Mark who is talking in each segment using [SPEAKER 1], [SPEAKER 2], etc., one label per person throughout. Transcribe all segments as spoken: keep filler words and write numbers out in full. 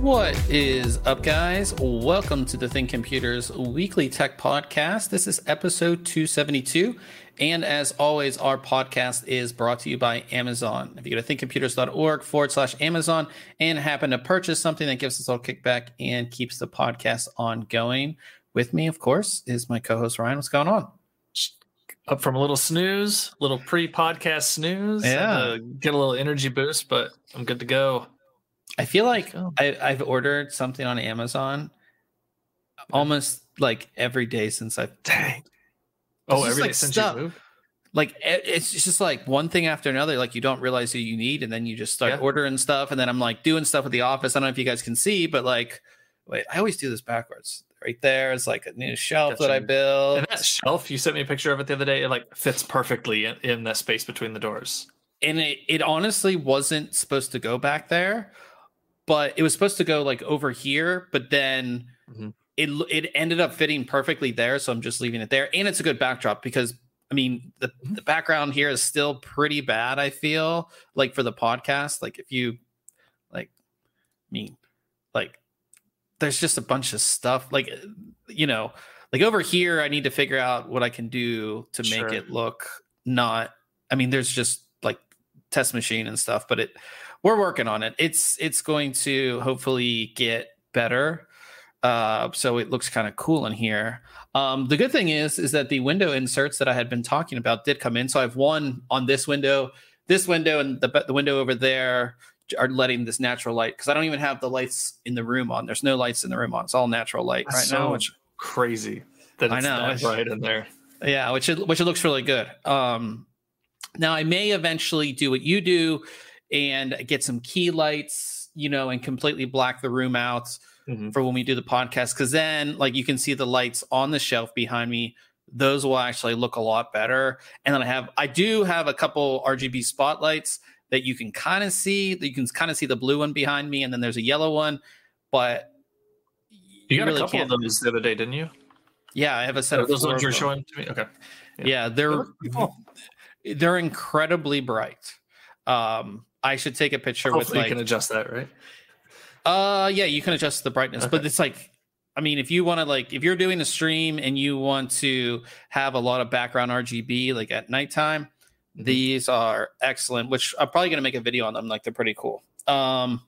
[SPEAKER 1] What is up, guys? Welcome to the Think Computers Weekly Tech Podcast. This is episode two seventy-two. And as always, our podcast is brought to you by Amazon. If you go to thinkcomputers.org forward slash Amazon and happen to purchase something that gives us a little kickback and keeps the podcast ongoing. With me, of course, is my co-host Ryan. What's going on?
[SPEAKER 2] Up from a little snooze, little pre-podcast snooze.
[SPEAKER 1] Yeah.
[SPEAKER 2] Get a little energy boost, but I'm good to go.
[SPEAKER 1] I feel like I, I've ordered something on Amazon almost like every day since I've...
[SPEAKER 2] Dang. Oh, every
[SPEAKER 1] like
[SPEAKER 2] day since
[SPEAKER 1] stuff.
[SPEAKER 2] you moved?
[SPEAKER 1] Like, it's just like one thing after another. Like, you don't realize who you need, and then you just start
[SPEAKER 2] Yeah.
[SPEAKER 1] ordering stuff, and then I'm like doing stuff with the office. I don't know if you guys can see, but like, wait, I always do this backwards. Right there is like a new shelf
[SPEAKER 2] Gotcha.
[SPEAKER 1] that I built.
[SPEAKER 2] And that shelf, you sent me a picture of it the other day. It like fits perfectly in, in the space between the doors.
[SPEAKER 1] And it, it honestly wasn't supposed to go back there, but it was supposed to go like over here, but then
[SPEAKER 2] Mm-hmm.
[SPEAKER 1] it it ended up fitting perfectly there, so I'm just leaving it there. And it's a good backdrop because I mean the, the background here is still pretty bad, I feel like, for the podcast. Like, if you like I mean like there's just a bunch of stuff, like, you know, like over here I need to figure out what I can do to make
[SPEAKER 2] Sure.
[SPEAKER 1] it look not, I mean, there's just like test machine and stuff, but it we're working on it. It's it's going to hopefully get better. Uh, so it looks kind of cool in here. Um, the good thing is, is that the window inserts that I had been talking about did come in. So I've one on this window, this window, and the the window over there are letting this natural light, because I don't even have the lights in the room on. There's no lights in the room on. It's all natural light
[SPEAKER 2] That's
[SPEAKER 1] right
[SPEAKER 2] so
[SPEAKER 1] now.
[SPEAKER 2] much crazy that
[SPEAKER 1] I
[SPEAKER 2] it's
[SPEAKER 1] know.
[SPEAKER 2] that
[SPEAKER 1] It's-
[SPEAKER 2] bright in there.
[SPEAKER 1] Yeah, which it, which it looks really good. Um, now I may eventually do what you do and get some key lights, you know, and completely black the room out
[SPEAKER 2] Mhm.
[SPEAKER 1] for when we do the podcast, because then like you can see the lights on the shelf behind me. Those will actually look a lot better. And then I have I do have a couple R G B spotlights that you can kind of see. You can kind of see the blue one behind me, and then there's a yellow one. But
[SPEAKER 2] You got
[SPEAKER 1] really
[SPEAKER 2] a couple
[SPEAKER 1] can't-
[SPEAKER 2] of those the other day, didn't you?
[SPEAKER 1] Yeah, I have a set
[SPEAKER 2] Are
[SPEAKER 1] of
[SPEAKER 2] those
[SPEAKER 1] four
[SPEAKER 2] ones
[SPEAKER 1] of
[SPEAKER 2] you're
[SPEAKER 1] them.
[SPEAKER 2] showing to me? Okay.
[SPEAKER 1] Yeah,
[SPEAKER 2] Yeah.
[SPEAKER 1] they're
[SPEAKER 2] Those are cool.
[SPEAKER 1] they're incredibly bright. Um, I should take a picture with
[SPEAKER 2] Hopefully
[SPEAKER 1] like
[SPEAKER 2] you can adjust that, right?
[SPEAKER 1] Uh yeah, you can adjust the brightness, but
[SPEAKER 2] Okay.
[SPEAKER 1] it's like, I mean, if you want to, like, if you're doing a stream and you want to have a lot of background R G B like at nighttime,
[SPEAKER 2] Mhm.
[SPEAKER 1] these are excellent, which I'm probably going to make a video on them. Like, they're pretty cool. Um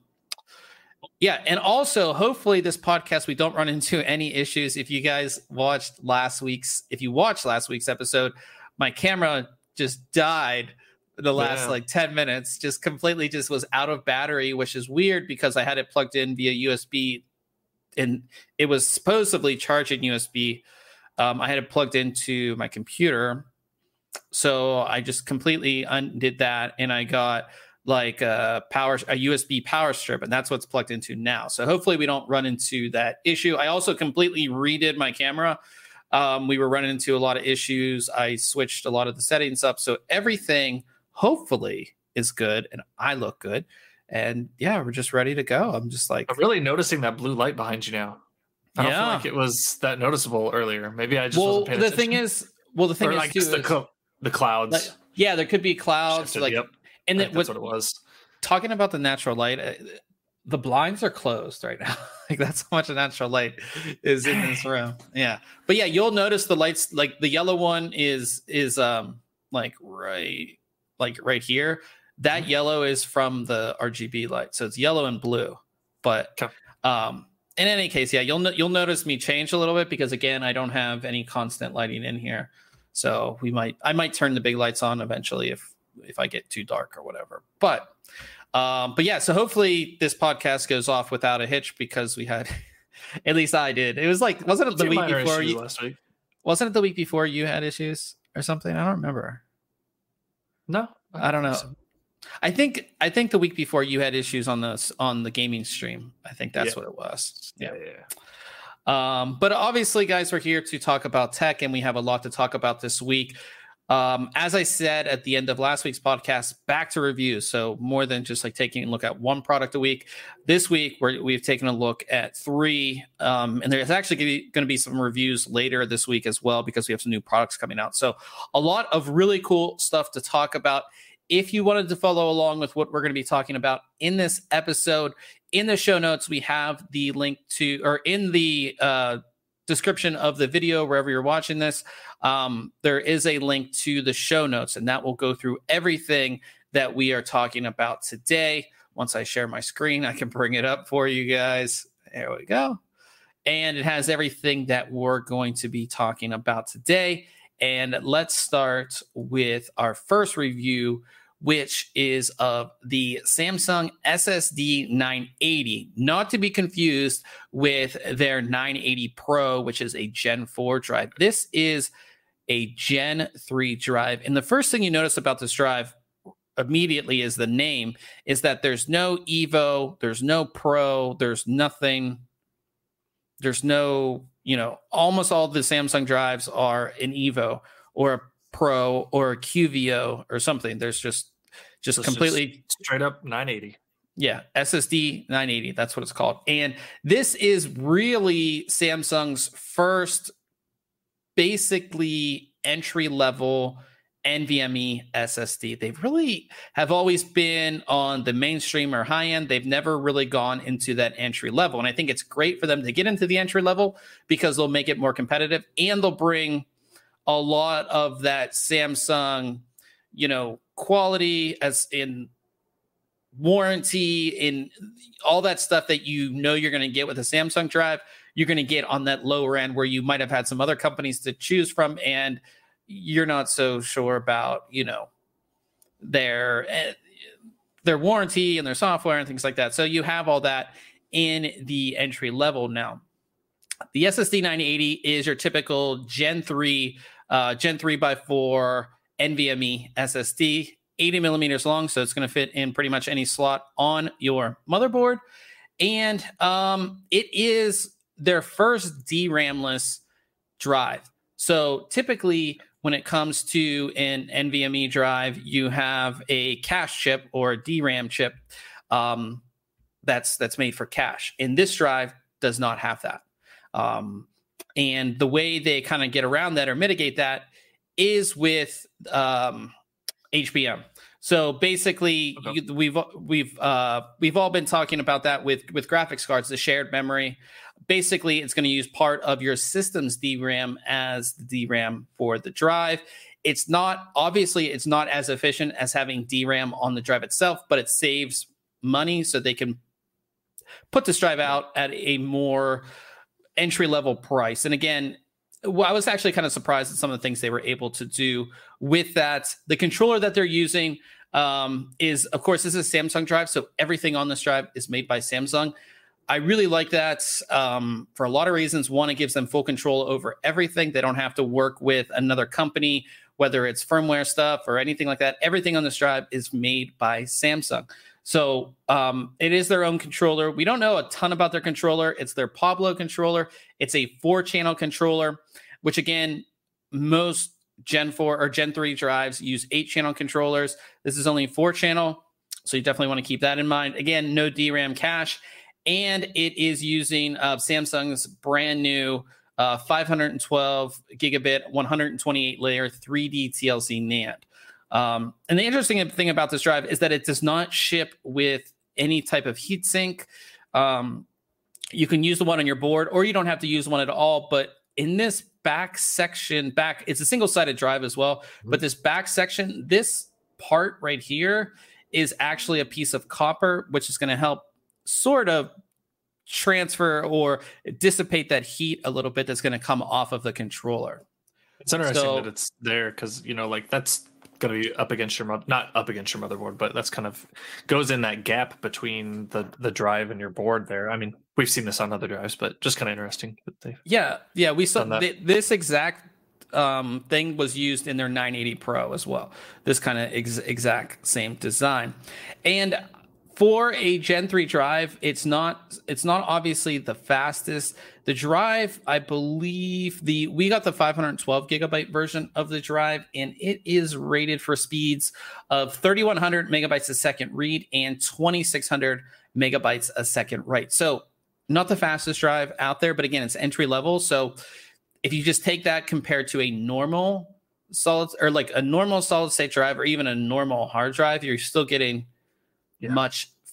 [SPEAKER 1] yeah, and also hopefully this podcast we don't run into any issues. If you guys watched last week's if you watched last week's episode, my camera just died the last
[SPEAKER 2] Yeah.
[SPEAKER 1] like ten minutes, just completely just was out of battery, which is weird because I had it plugged in via U S B and it was supposedly charging U S B. Um, I had it plugged into my computer. So I just completely undid that, and I got like a power a U S B power strip, and that's what's plugged into now. So hopefully we don't run into that issue. I also completely redid my camera. Um, we were running into a lot of issues. I switched a lot of the settings up, so everything hopefully is good, and I look good. And yeah, we're just ready to go. I'm just like,
[SPEAKER 2] I'm really noticing that blue light behind you now. I don't
[SPEAKER 1] Yeah.
[SPEAKER 2] feel like it was that noticeable earlier. Maybe I just
[SPEAKER 1] well,
[SPEAKER 2] wasn't paying
[SPEAKER 1] the
[SPEAKER 2] attention.
[SPEAKER 1] thing is, well, the thing
[SPEAKER 2] or
[SPEAKER 1] is,
[SPEAKER 2] I guess
[SPEAKER 1] too,
[SPEAKER 2] the,
[SPEAKER 1] is,
[SPEAKER 2] cl- the clouds.
[SPEAKER 1] like, yeah, there could be clouds,
[SPEAKER 2] shifted,
[SPEAKER 1] like,
[SPEAKER 2] yep.
[SPEAKER 1] and
[SPEAKER 2] I
[SPEAKER 1] then
[SPEAKER 2] think that's
[SPEAKER 1] what,
[SPEAKER 2] what it was.
[SPEAKER 1] talking about the natural light, uh, the blinds are closed right now. Like, that's how much natural light is in this room. Yeah, but yeah, you'll notice the lights. Like, the yellow one is is um like right like right here. That
[SPEAKER 2] Mhm.
[SPEAKER 1] yellow is from the R G B light, so it's yellow and blue. But
[SPEAKER 2] Okay.
[SPEAKER 1] um, in any case, yeah, you'll no- you'll notice me change a little bit because, again, I don't have any constant lighting in here. So we might I might turn the big lights on eventually if if I get too dark or whatever. But um, but yeah, so hopefully this podcast goes off without a hitch, because we had at least I did. It was like, wasn't it the
[SPEAKER 2] Two
[SPEAKER 1] week
[SPEAKER 2] minor
[SPEAKER 1] before
[SPEAKER 2] issues
[SPEAKER 1] you
[SPEAKER 2] last week.
[SPEAKER 1] wasn't it the week before you had issues or something? I don't remember.
[SPEAKER 2] No,
[SPEAKER 1] I don't know.
[SPEAKER 2] think so.
[SPEAKER 1] I think I think the week before you had issues on the on the gaming stream. I think that's
[SPEAKER 2] Yeah.
[SPEAKER 1] what it was.
[SPEAKER 2] Yeah, yeah. yeah.
[SPEAKER 1] Um, but obviously, guys, we're here to talk about tech, and we have a lot to talk about this week. Um, as I said at the end of last week's podcast, back to reviews. So more than just like taking a look at one product a week. This week, we're, we've taken a look at three, um, and there's actually going to be some reviews later this week as well, because we have some new products coming out. So a lot of really cool stuff to talk about. If you wanted to follow along with what we're going to be talking about in this episode, in the show notes, we have the link to, or in the uh, description of the video, wherever you're watching this, um, there is a link to the show notes, and that will go through everything that we are talking about today. Once I share my screen, I can bring it up for you guys. There we go. And it has everything that we're going to be talking about today. And let's start with our first review, which is of the Samsung S S D nine eighty, not to be confused with their nine eighty Pro, which is a Gen four drive. This is a Gen three drive. And the first thing you notice about this drive immediately is the name, is that there's no Evo, there's no Pro, there's nothing, there's no, you know, almost all the Samsung drives are an Evo or a Pro or a Q V O or something. There's just just so completely
[SPEAKER 2] just straight up nine eighty.
[SPEAKER 1] Yeah, S S D nine eighty, that's what it's called. And this is really Samsung's first basically entry level NVMe S S D. They really have always been on the mainstream or high end. They've never really gone into that entry level. And I think it's great for them to get into the entry level because they'll make it more competitive and they'll bring a lot of that Samsung, you know, quality as in warranty, in all that stuff that you know you're going to get with a Samsung drive, you're going to get on that lower end where you might have had some other companies to choose from and you're not so sure about, you know, their their warranty and their software and things like that. So you have all that in the entry level now. The S S D nine eighty is your typical Gen three, uh, Gen three by four NVMe S S D, eighty millimeters long, so it's going to fit in pretty much any slot on your motherboard. And um, it is their first D RAM-less drive. So typically, when it comes to an NVMe drive, you have a cache chip or a D RAM chip um, that's that's made for cache. And this drive does not have that. Um, and the way they kind of get around that or mitigate that is with um, H B M. So basically, okay. you, we've we've uh, we've all been talking about that with with graphics cards, the shared memory. Basically, it's going to use part of your system's D RAM as the D RAM for the drive. It's not, obviously, it's not as efficient as having D RAM on the drive itself, but it saves money so they can put this drive out at a more entry-level price. And again, well, I was actually kind of surprised at some of the things they were able to do with that. The controller that they're using um, is, of course, this is a Samsung drive, so everything on this drive is made by Samsung. I really like that um, for a lot of reasons. One, it gives them full control over everything. They don't have to work with another company, whether it's firmware stuff or anything like that. Everything on this drive is made by Samsung. So um, it is their own controller. We don't know a ton about their controller. It's their Pablo controller. It's a four-channel controller, which, again, most Gen four or Gen three drives use eight-channel controllers. This is only four-channel, so you definitely want to keep that in mind. Again, no D RAM cache. And it is using uh, Samsung's brand new uh, five hundred twelve gigabit, one hundred twenty-eight layer three D T L C NAND. Um, and the interesting thing about this drive is that it does not ship with any type of heatsink. Um, you can use the one on your board, or you don't have to use one at all. But in this back section, back, it's a single-sided drive as well. Mm-hmm. But this back section, this part right here is actually a piece of copper, which is going to help sort of transfer or dissipate that heat a little bit that's going to come off of the controller.
[SPEAKER 2] It's interesting
[SPEAKER 1] so,
[SPEAKER 2] that it's there because, you know, like that's going to be up against your, not up against your motherboard, but that's kind of goes in that gap between the, the drive and your board there. I mean, we've seen this on other drives, but just kind of interesting. That they
[SPEAKER 1] yeah, yeah, we saw th- this exact um, thing was used in their nine eighty Pro as well. This kind of ex- exact same design. And for a Gen three drive, it's not it's not obviously the fastest. The drive, I believe, the we got the five hundred twelve gigabyte version of the drive, and it is rated for speeds of thirty-one hundred megabytes a second read and twenty-six hundred megabytes a second write. So not the fastest drive out there, but again, it's entry level. So if you just take that compared to a normal solid or like a normal solid state drive or even a normal hard drive, you're still getting Yeah. much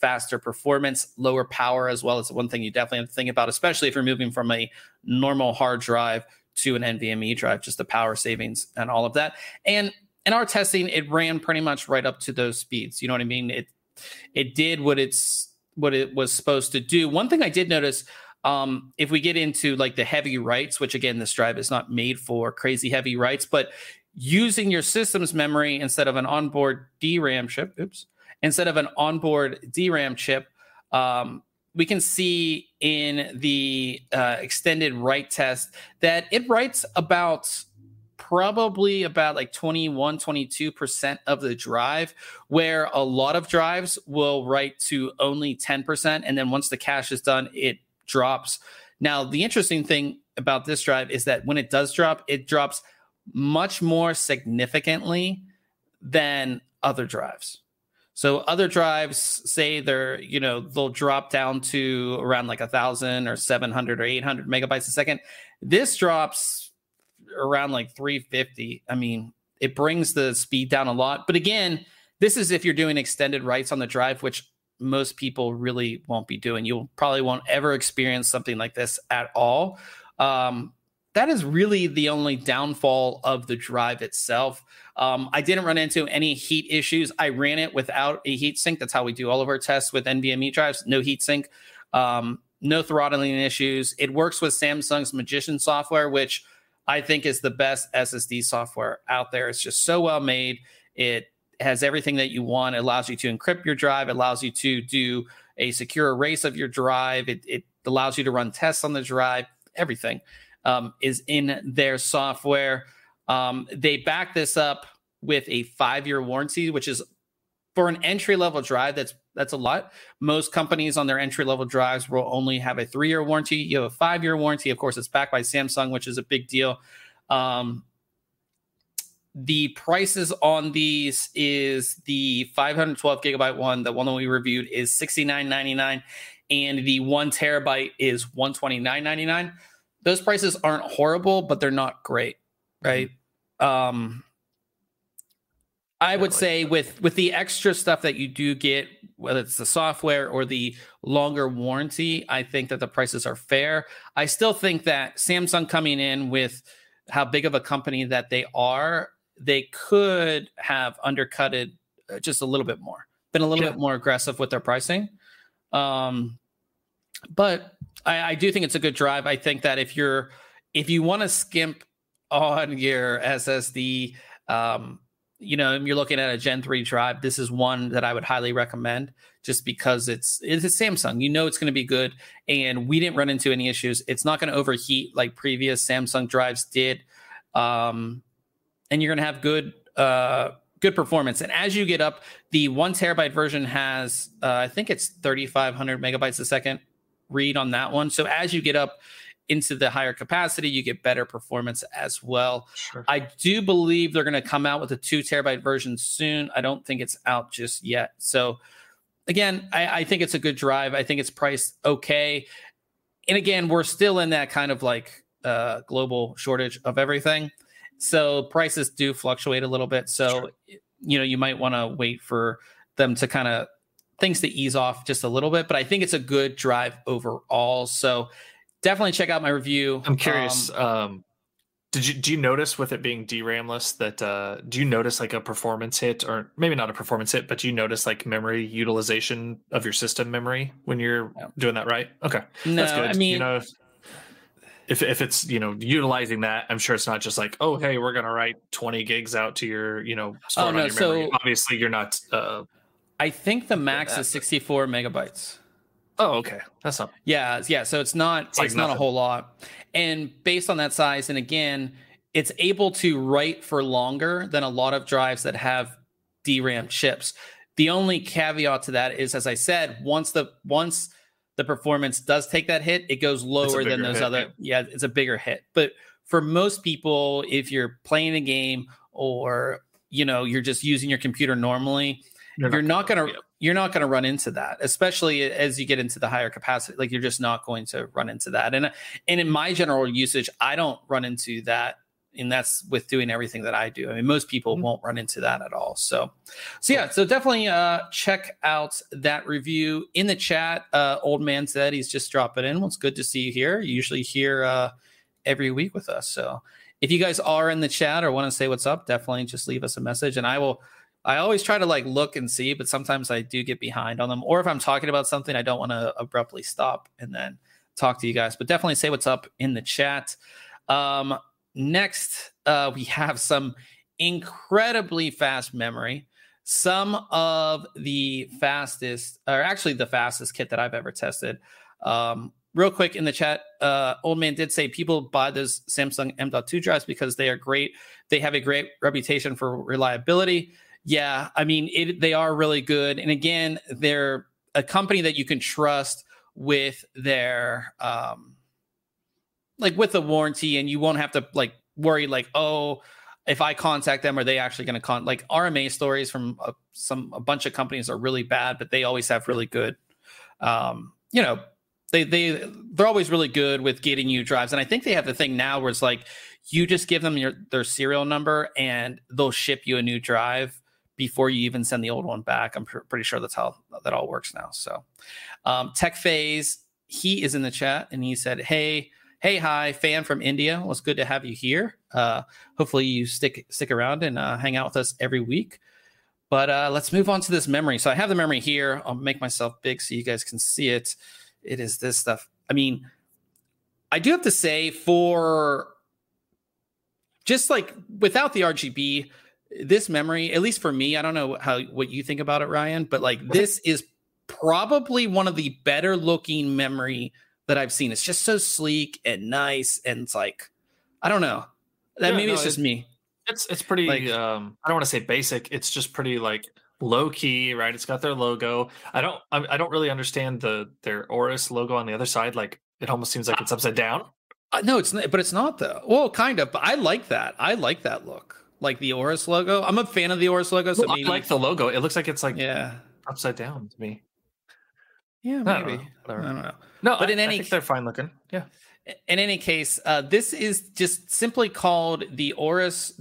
[SPEAKER 1] faster performance, lower power as well. It's one thing you definitely have to think about, especially if you're moving from a normal hard drive to an NVMe drive, just the power savings and all of that. And in our testing, it ran pretty much right up to those speeds. You know what I mean? It it did what it's what it was supposed to do. One thing I did notice, um, if we get into like the heavy writes, which again, this drive is not made for crazy heavy writes, but using your system's memory instead of an onboard D RAM chip, oops, instead of an onboard D RAM chip, um, we can see in the uh, extended write test that it writes about probably about like twenty-one, twenty-two percent of the drive, where a lot of drives will write to only ten percent. And then once the cache is done, it drops. Now, the interesting thing about this drive is that when it does drop, it drops much more significantly than other drives. So other drives, say they're, you know, they'll drop down to around like a thousand or seven hundred or eight hundred megabytes a second. This drops around like three fifty. I mean, it brings the speed down a lot. But again, this is if you're doing extended writes on the drive, which most people really won't be doing. You probably won't ever experience something like this at all. Um, That is really the only downfall of the drive itself. Um, I didn't run into any heat issues. I ran it without a heat sink. That's how we do all of our tests with NVMe drives. No heat sink, um, no throttling issues. It works with Samsung's Magician software, which I think is the best S S D software out there. It's just so well made. It has everything that you want. It allows you to encrypt your drive. It allows you to do a secure erase of your drive. It, it allows you to run tests on the drive, everything. Um, is in their software. Um, they back this up with a five-year warranty, which is for an entry-level drive. That's that's a lot. Most companies on their entry-level drives will only have a three-year warranty. You have a five-year warranty. Of course, it's backed by Samsung, which is a big deal. Um, the prices on these is the five hundred twelve gigabyte one, the one that we reviewed, is sixty-nine ninety-nine, and the one terabyte is one twenty-nine ninety-nine. Those prices aren't horrible, but they're not great, right? Mm-hmm. Um, I would say with with the extra stuff that you do get, whether it's the software or the longer warranty, I think that the prices are fair. I still think that Samsung coming in with how big of a company that they are, they could have undercutted just a little bit more, been a little yeah. bit more aggressive with their pricing. Um, but I, I do think it's a good drive. I think that if you're if you want to skimp on your S S D, um, you know, and you're looking at a Gen three drive, this is one that I would highly recommend, just because it's it's a Samsung. You know it's going to be good, and we didn't run into any issues. It's not going to overheat like previous Samsung drives did, um, and you're going to have good uh, good performance. And as you get up, the one terabyte version has, uh, I think it's thirty-five hundred megabytes a second read on that one. So as you get up into the higher capacity, you get better performance as well. Sure. I do believe they're going to come out with a two terabyte version soon. I don't think it's out just yet. So again, I, I think it's a good drive. I think it's priced okay. And again, we're still in that kind of like uh, global shortage of everything. So prices do fluctuate a little bit. So, sure. you know, you might want to wait for them to kind of things to ease off just a little bit, but I think it's a good drive overall. So definitely check out my review.
[SPEAKER 2] I'm curious. Um, um, did you, do you notice with it being D RAM-less that, uh, do you notice like a performance hit, or maybe not a performance hit, but do you notice like memory utilization of your system memory when you're no. doing that right? Okay.
[SPEAKER 1] No,
[SPEAKER 2] that's good.
[SPEAKER 1] I mean,
[SPEAKER 2] you know, if, if it's, you know, utilizing that, I'm sure it's not just like, oh, hey, we're going to write twenty gigs out to your, you know, store
[SPEAKER 1] oh,
[SPEAKER 2] on
[SPEAKER 1] no,
[SPEAKER 2] your memory.
[SPEAKER 1] so
[SPEAKER 2] Obviously you're not, uh,
[SPEAKER 1] I think the max is sixty-four megabytes.
[SPEAKER 2] Oh, okay. That's not.
[SPEAKER 1] Yeah, yeah. So it's not. It's, like it's not a whole lot. And based on that size, and again, it's able to write for longer than a lot of drives that have D RAM chips. The only caveat to that is, as I said, once the once the performance does take that hit, it goes lower than those hit, other. Yeah. yeah, it's a bigger hit. But for most people, if you're playing a game or you know you're just using your computer normally, you're, you're not going to you're not going to run into that, especially as you get into the higher capacity. Like, you're just not going to run into that. And and in my general usage, I don't run into that and that's with doing everything that I do. I mean, most people
[SPEAKER 2] Mm-hmm.
[SPEAKER 1] won't run into that at all. So, so yeah, so definitely uh, check out that review in the chat. Uh, Old Man said he's just dropping in. Well, it's good to see you here. You usually here uh, every week with us. So if you guys are in the chat or want to say what's up, definitely just leave us a message, and I will. I always try to like look and see, but sometimes I do get behind on them. Or if I'm talking about something, I don't want to abruptly stop and then talk to you guys. But definitely say what's up in the chat. Um, next, uh, we have some incredibly fast memory. Some of the fastest, or actually the fastest kit that I've ever tested. Um, real quick in the chat, uh, Old Man did say people buy those Samsung M dot two drives because they are great. They have a great reputation for reliability. Yeah, I mean, it, they are really good. And again, they're a company that you can trust with their, um, like with the warranty, and you won't have to like worry like, oh, if I contact them, are they actually going to con like R M A stories from a, some, a bunch of companies are really bad, but they always have really good, um, you know, they, they, they're always really good with getting you drives. And I think they have the thing now where it's like, you just give them your, their serial number and they'll ship you a new drive before you even send the old one back. I'm pr- pretty sure that's how that all works now. So um, Tech Phase, he is in the chat and he said, hey, hey, hi, fan from India. Well, it's good to have you here. Uh, hopefully you stick stick around and uh, hang out with us every week. But uh, let's move on to this memory. So I have the memory here. I'll make myself big so you guys can see it. It is this stuff. I mean, I do have to say for just like without the R G B, this memory, at least for me, I don't know how what you think about it, Ryan, but like this is probably one of the better looking memory that I've seen. It's just so sleek and nice, and it's like, I don't know. That
[SPEAKER 2] Yeah,
[SPEAKER 1] maybe
[SPEAKER 2] no,
[SPEAKER 1] it's just
[SPEAKER 2] it,
[SPEAKER 1] me.
[SPEAKER 2] It's it's pretty.
[SPEAKER 1] Like,
[SPEAKER 2] um, I don't want to say basic. It's just pretty like low key, right? It's got their logo. I don't. I, I don't really understand the their Aorus logo on the other side. Like it almost seems like it's upside down.
[SPEAKER 1] Uh, no, it's not, but it's not though. Well, kind of. But I like that. I like that look, like the Aorus logo. I'm a fan of the Aorus logo. So
[SPEAKER 2] Well,
[SPEAKER 1] maybe,
[SPEAKER 2] I like the logo. It looks like it's like
[SPEAKER 1] yeah,
[SPEAKER 2] upside down to me.
[SPEAKER 1] yeah,
[SPEAKER 2] I don't
[SPEAKER 1] maybe.
[SPEAKER 2] know. Whatever.
[SPEAKER 1] I don't know.
[SPEAKER 2] No,
[SPEAKER 1] but
[SPEAKER 2] I,
[SPEAKER 1] in
[SPEAKER 2] I
[SPEAKER 1] any,
[SPEAKER 2] think they're fine looking. Yeah.
[SPEAKER 1] in any case, uh, this is just simply called the Aorus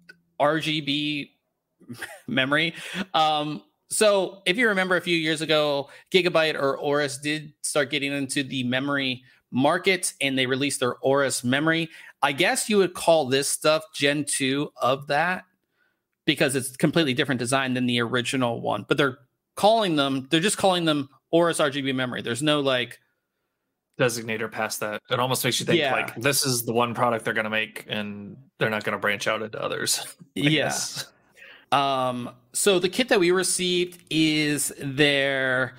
[SPEAKER 1] R G B memory. Um, so if you remember a few years ago, Gigabyte or Aorus did start getting into the memory market, and they released their Aorus memory. I guess you would call this stuff Gen two of that, because it's completely different design than the original one. But they're calling them, they're just calling them Aorus R G B memory. There's no like
[SPEAKER 2] designator past that. It almost makes you think
[SPEAKER 1] yeah.
[SPEAKER 2] like this is the one product they're going to make, and they're not going to branch out into others.
[SPEAKER 1] Yeah.
[SPEAKER 2] Guess.
[SPEAKER 1] Um, so the kit that we received is their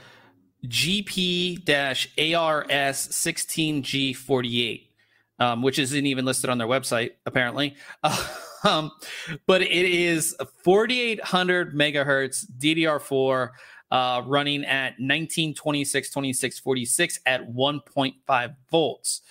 [SPEAKER 1] G P A R S sixteen G forty-eight, um, which isn't even listed on their website, apparently. um, but it is forty-eight hundred megahertz D D R four, uh, running at nineteen twenty-six twenty-six forty-six at one point five volts.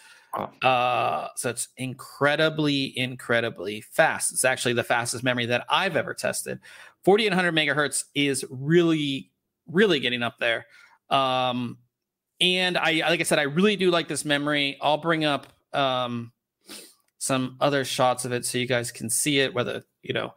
[SPEAKER 1] Uh, so it's incredibly, incredibly fast. It's actually the fastest memory that I've ever tested. forty-eight hundred megahertz is really, really getting up there. Um, and I, like I said, I really do like this memory. I'll bring up um, some other shots of it so you guys can see it. Whether you know,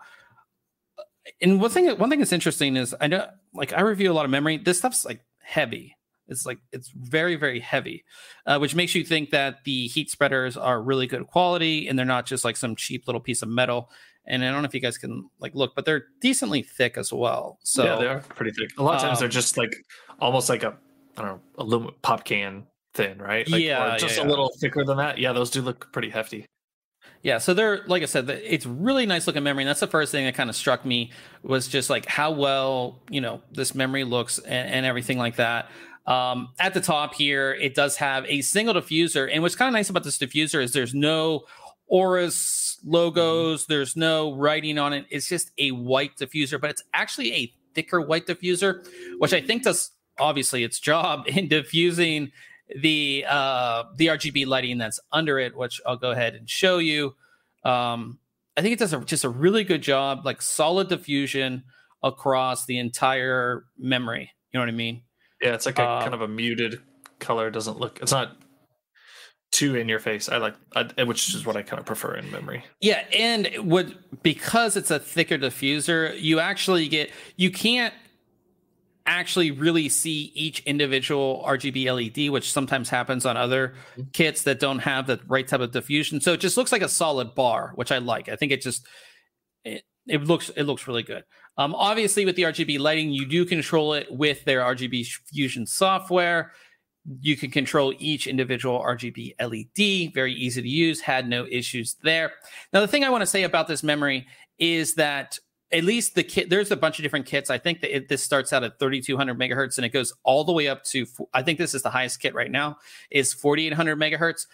[SPEAKER 1] and one thing, one thing that's interesting is I know, like, I review a lot of memory. This stuff's like heavy. It's like it's very, very heavy, uh, which makes you think that the heat spreaders are really good quality and they're not just like some cheap little piece of metal. And I don't know if you guys can like look, but they're decently thick as well. So
[SPEAKER 2] yeah, they are pretty thick. A lot of times
[SPEAKER 1] um,
[SPEAKER 2] they're just like almost like a I don't know aluminum pop can thin, right? Like,
[SPEAKER 1] yeah,
[SPEAKER 2] or just
[SPEAKER 1] yeah,
[SPEAKER 2] a
[SPEAKER 1] yeah.
[SPEAKER 2] little thicker than that. Yeah, those do look pretty hefty.
[SPEAKER 1] Yeah, so they're, like I said, it's really nice looking memory. And that's the first thing that kind of struck me was just like how well, you know, this memory looks and, and everything like that. Um, at the top here, it does have a single diffuser. And what's kind of nice about this diffuser is there's no Aorus logos, mm-hmm. there's no writing on it. It's just a white diffuser, but it's actually a thicker white diffuser, which I think does obviously its job in diffusing the uh the R G B lighting that's under it, which I'll go ahead and show you. um I think it does a, just a really good job, like solid diffusion across the entire memory, you know what I mean?
[SPEAKER 2] Yeah, it's like a
[SPEAKER 1] uh,
[SPEAKER 2] kind of a muted color. It doesn't look, it's not too in your face. I like, I, which is what I kind of prefer in memory.
[SPEAKER 1] Yeah, and what because it's a thicker diffuser, you actually get you can't actually really see each individual R G B L E D, which sometimes happens on other kits that don't have the right type of diffusion. So it just looks like a solid bar, which I like. I think it just it, it looks it looks really good. Um, obviously, with the R G B lighting, you do control it with their R G B Fusion software. You can control each individual R G B L E D. Very easy to use. Had no issues there. Now, the thing I want to say about this memory is that at least the kit, there's a bunch of different kits. I think that it, this starts out at thirty-two hundred megahertz and it goes all the way up to, I think this is the highest kit right now, is forty-eight hundred megahertz.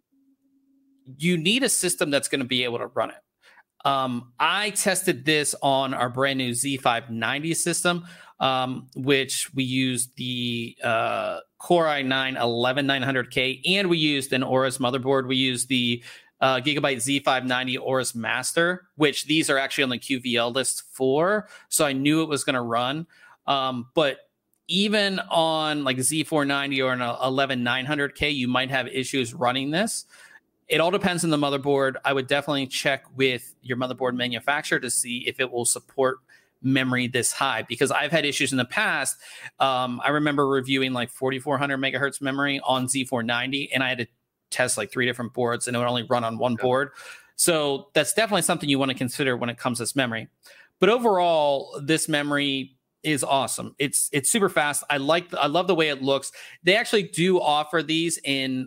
[SPEAKER 1] You need a system that's going to be able to run it. Um, I tested this on our brand new Z five ninety system, um, which we used the uh, Core i nine eleven nine hundred K, and we used an Aorus motherboard. We used the uh, Gigabyte Z five ninety Aorus Master, which these are actually on the Q V L list for, so I knew it was going to run. Um, but even on like Z four ninety or an eleven nine hundred K, you might have issues running this. It all depends on the motherboard. I would definitely check with your motherboard manufacturer to see if it will support memory this high, because I've had issues in the past. Um, I remember reviewing like forty-four hundred megahertz memory on Z four ninety, and I had to test like three different boards, and it would only run on one board. So that's definitely something you want to consider when it comes to this memory. But overall, this memory is awesome. It's it's super fast. I like I love the way it looks. They actually do offer these in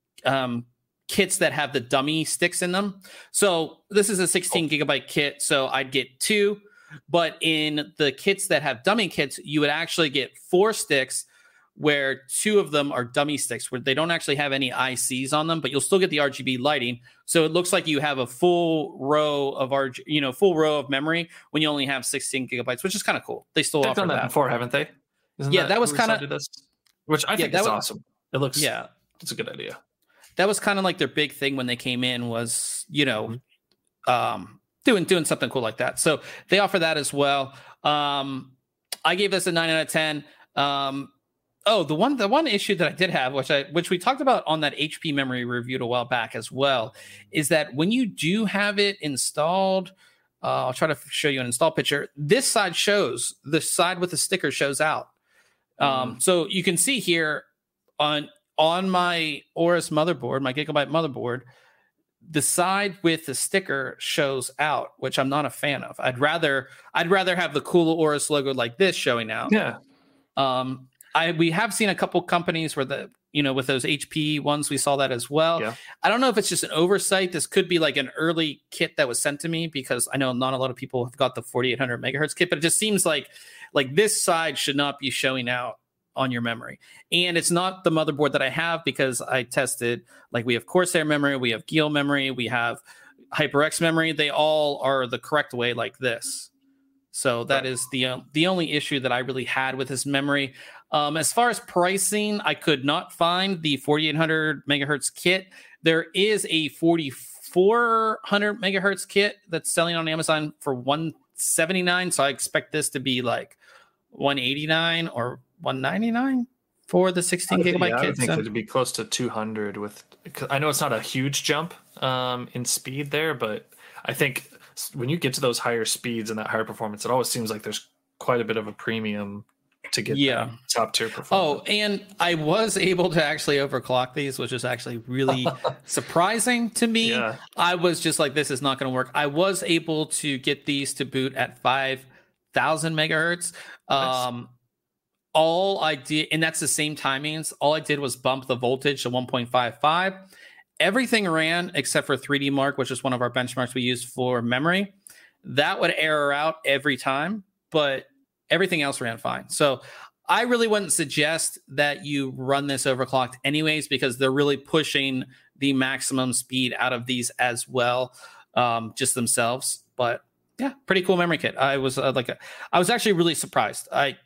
[SPEAKER 1] um, kits that have the dummy sticks in them. So this is a sixteen gigabyte kit, so I'd get two. But in the kits that have dummy kits, you would actually get four sticks, where two of them are dummy sticks, where they don't actually have any I Cs on them, but you'll still get the R G B lighting. So it looks like you have a full row of R G, you know, full row of memory when you only have sixteen gigabytes, which is kind of cool. They still
[SPEAKER 2] They've
[SPEAKER 1] offer
[SPEAKER 2] done that,
[SPEAKER 1] that
[SPEAKER 2] before, haven't they? Isn't
[SPEAKER 1] yeah,
[SPEAKER 2] that,
[SPEAKER 1] that was kind of
[SPEAKER 2] this, which I
[SPEAKER 1] yeah,
[SPEAKER 2] think
[SPEAKER 1] that
[SPEAKER 2] is
[SPEAKER 1] was,
[SPEAKER 2] awesome. It looks
[SPEAKER 1] yeah,
[SPEAKER 2] it's a good idea.
[SPEAKER 1] That was kind of like their big thing when they came in, was, you know,
[SPEAKER 2] Mm-hmm.
[SPEAKER 1] um, doing doing something cool like that. So they offer that as well. Um, I gave this a nine out of ten. Um, oh, the one the one issue that I did have, which I which we talked about on that H P memory reviewed a while back as well, is that when you do have it installed, uh, I'll try to show you an install picture. This side shows, the side with the sticker shows out. Um, mm. So you can see here on on my Aorus motherboard, my Gigabyte motherboard, the side with the sticker shows out, which I'm not a fan of. I'd rather I'd rather have the cool Aorus logo like this showing out.
[SPEAKER 2] Yeah.
[SPEAKER 1] Um, I we have seen a couple companies where the you know with those H P ones, we saw that as well.
[SPEAKER 2] Yeah.
[SPEAKER 1] I don't know if it's just an oversight. This could be like an early kit that was sent to me, because I know not a lot of people have got the forty-eight hundred megahertz kit, but it just seems like like this side should not be showing out on your memory. And it's not the motherboard that I have, because I tested, like we have Corsair memory, we have Giel memory, we have HyperX memory. They all are the correct way like this. So that right. is the uh, the only issue that I really had with this memory. Um, as far as pricing, I could not find the forty-eight hundred megahertz kit. There is a forty-four hundred megahertz kit that's selling on Amazon for one seventy-nine. So I expect this to be like one eighty-nine or one ninety-nine for the sixteen gigabyte
[SPEAKER 2] yeah,
[SPEAKER 1] kit.
[SPEAKER 2] I think
[SPEAKER 1] so.
[SPEAKER 2] it'd be close to two hundred with, I know it's not a huge jump um, in speed there, but I think when you get to those higher speeds and that higher performance, it always seems like there's quite a bit of a premium to get
[SPEAKER 1] yeah.
[SPEAKER 2] top tier performance.
[SPEAKER 1] Oh, and I was able to actually overclock these, which is actually really surprising to me.
[SPEAKER 2] Yeah.
[SPEAKER 1] I was just like, this is not going to work. I was able to get these to boot at five thousand megahertz.
[SPEAKER 2] Nice.
[SPEAKER 1] Um, all I did, and that's the same timings, all I did was bump the voltage to one point five five. Everything ran except for three D Mark, which is one of our benchmarks we use for memory. That would error out every time, but everything else ran fine. So I really wouldn't suggest that you run this overclocked anyways, because they're really pushing the maximum speed out of these as well, um, just themselves. But yeah, pretty cool memory kit. I was uh, like, a, I was actually really surprised. I,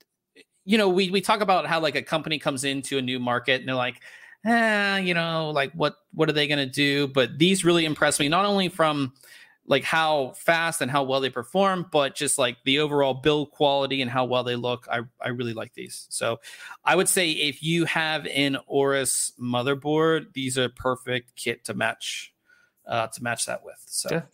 [SPEAKER 1] you know, we we talk about how like a company comes into a new market and they're like, eh, you know, like what what are they going to do? But these really impressed me, not only from like how fast and how well they perform, but just like the overall build quality and how well they look. I, I really like these. So I would say if you have an Aorus motherboard, these are perfect kit to match uh, to match that with. So
[SPEAKER 2] yeah.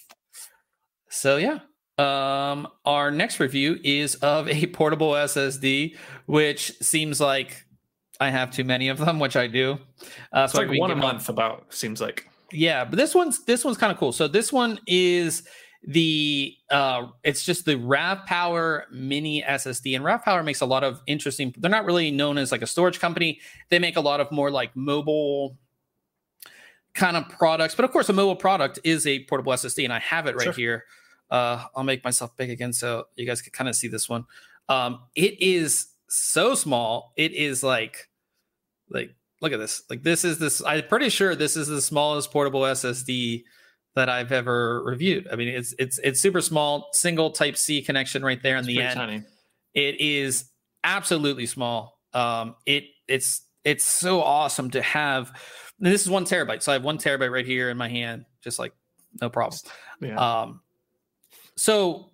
[SPEAKER 1] So yeah. Um, our next review is of a portable S S D, which seems like I have too many of them, which I do. Uh,
[SPEAKER 2] it's
[SPEAKER 1] so
[SPEAKER 2] like one a month about, seems like.
[SPEAKER 1] Yeah, but this one's this one's kind of cool. So this one is the uh it's just the RavPower Mini S S D, and RavPower makes a lot of interesting. They're not really known as like a storage company. They make a lot of more like mobile kind of products, but of course a mobile product is a portable S S D, and I have it right sure. here. Uh, I'll make myself big again so you guys can kind of see this one. Um, it is so small. It is like, like, look at this. Like this is this, I'm pretty sure this is the smallest portable S S D that I've ever reviewed. I mean, it's, it's, it's super small, single type C connection right there in it's the end. Tiny. It is absolutely small. Um, it it's, it's so awesome to have. And this is one terabyte. So I have one terabyte right here in my hand, just like no problem. Yeah. Um, So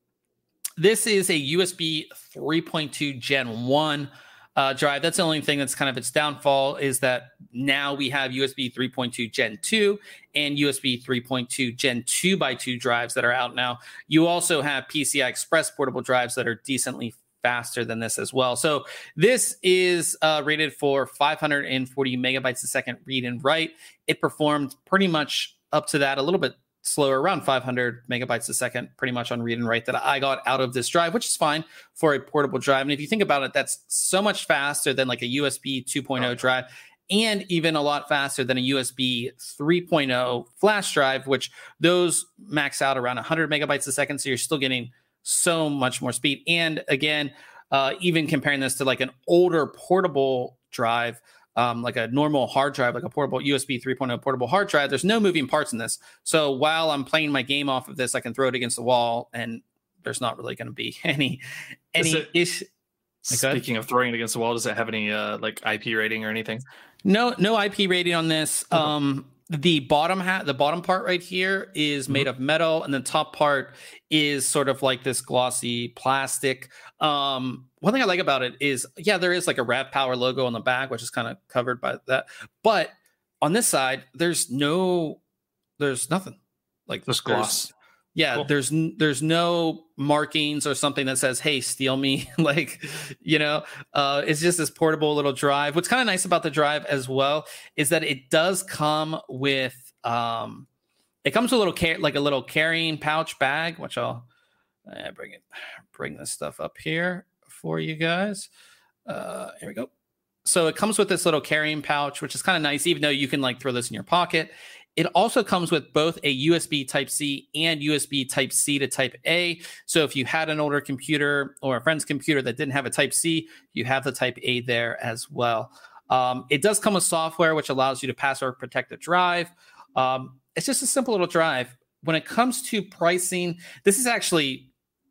[SPEAKER 1] this is a U S B three point two Gen one uh, drive. That's the only thing that's kind of its downfall, is that now we have U S B three point two Gen two and U S B three point two Gen two by two drives that are out now. You also have P C I Express portable drives that are decently faster than this as well. So this is uh, rated for five hundred forty megabytes a second read and write. It performed pretty much up to that, a little bit slower, around five hundred megabytes a second, pretty much on read and write that I got out of this drive, which is fine for a portable drive. And if you think about it, that's so much faster than like a U S B two point oh oh. drive, and even a lot faster than a U S B three point oh flash drive, which those max out around one hundred megabytes a second. So you're still getting so much more speed. And again, uh, even comparing this to like an older portable drive, Um, like a normal hard drive, like a portable U S B three point oh portable hard drive, there's no moving parts in this. So while I'm playing my game off of this, I can throw it against the wall, and there's not really going to be any any issue.
[SPEAKER 2] Speaking of throwing it against the wall, does it have any uh, like I P rating or anything?
[SPEAKER 1] No, no I P rating on this. Oh. Um, the bottom hat, the bottom part right here is mm-hmm. made of metal, and the top part is sort of like this glossy plastic. Um, one thing I like about it is, yeah, there is like a RavPower logo on the back, which is kind of covered by that. But on this side, there's no, there's nothing. Like
[SPEAKER 2] this gloss.
[SPEAKER 1] Yeah, cool. there's there's no markings or something that says, "Hey, steal me." Like, you know, uh, it's just this portable little drive. What's kind of nice about the drive as well is that it does come with, um, it comes with a little car- like a little carrying pouch bag, which I'll uh, bring it, bring this stuff up here for you guys. Uh, here we go. So it comes with this little carrying pouch, which is kind of nice, even though you can like throw this in your pocket. It also comes with both a U S B Type-C and U S B Type-C to Type-A. So if you had an older computer or a friend's computer that didn't have a Type-C, you have the Type-A there as well. Um, it does come with software, which allows you to password protect the drive. Um, it's just a simple little drive. When it comes to pricing, this is actually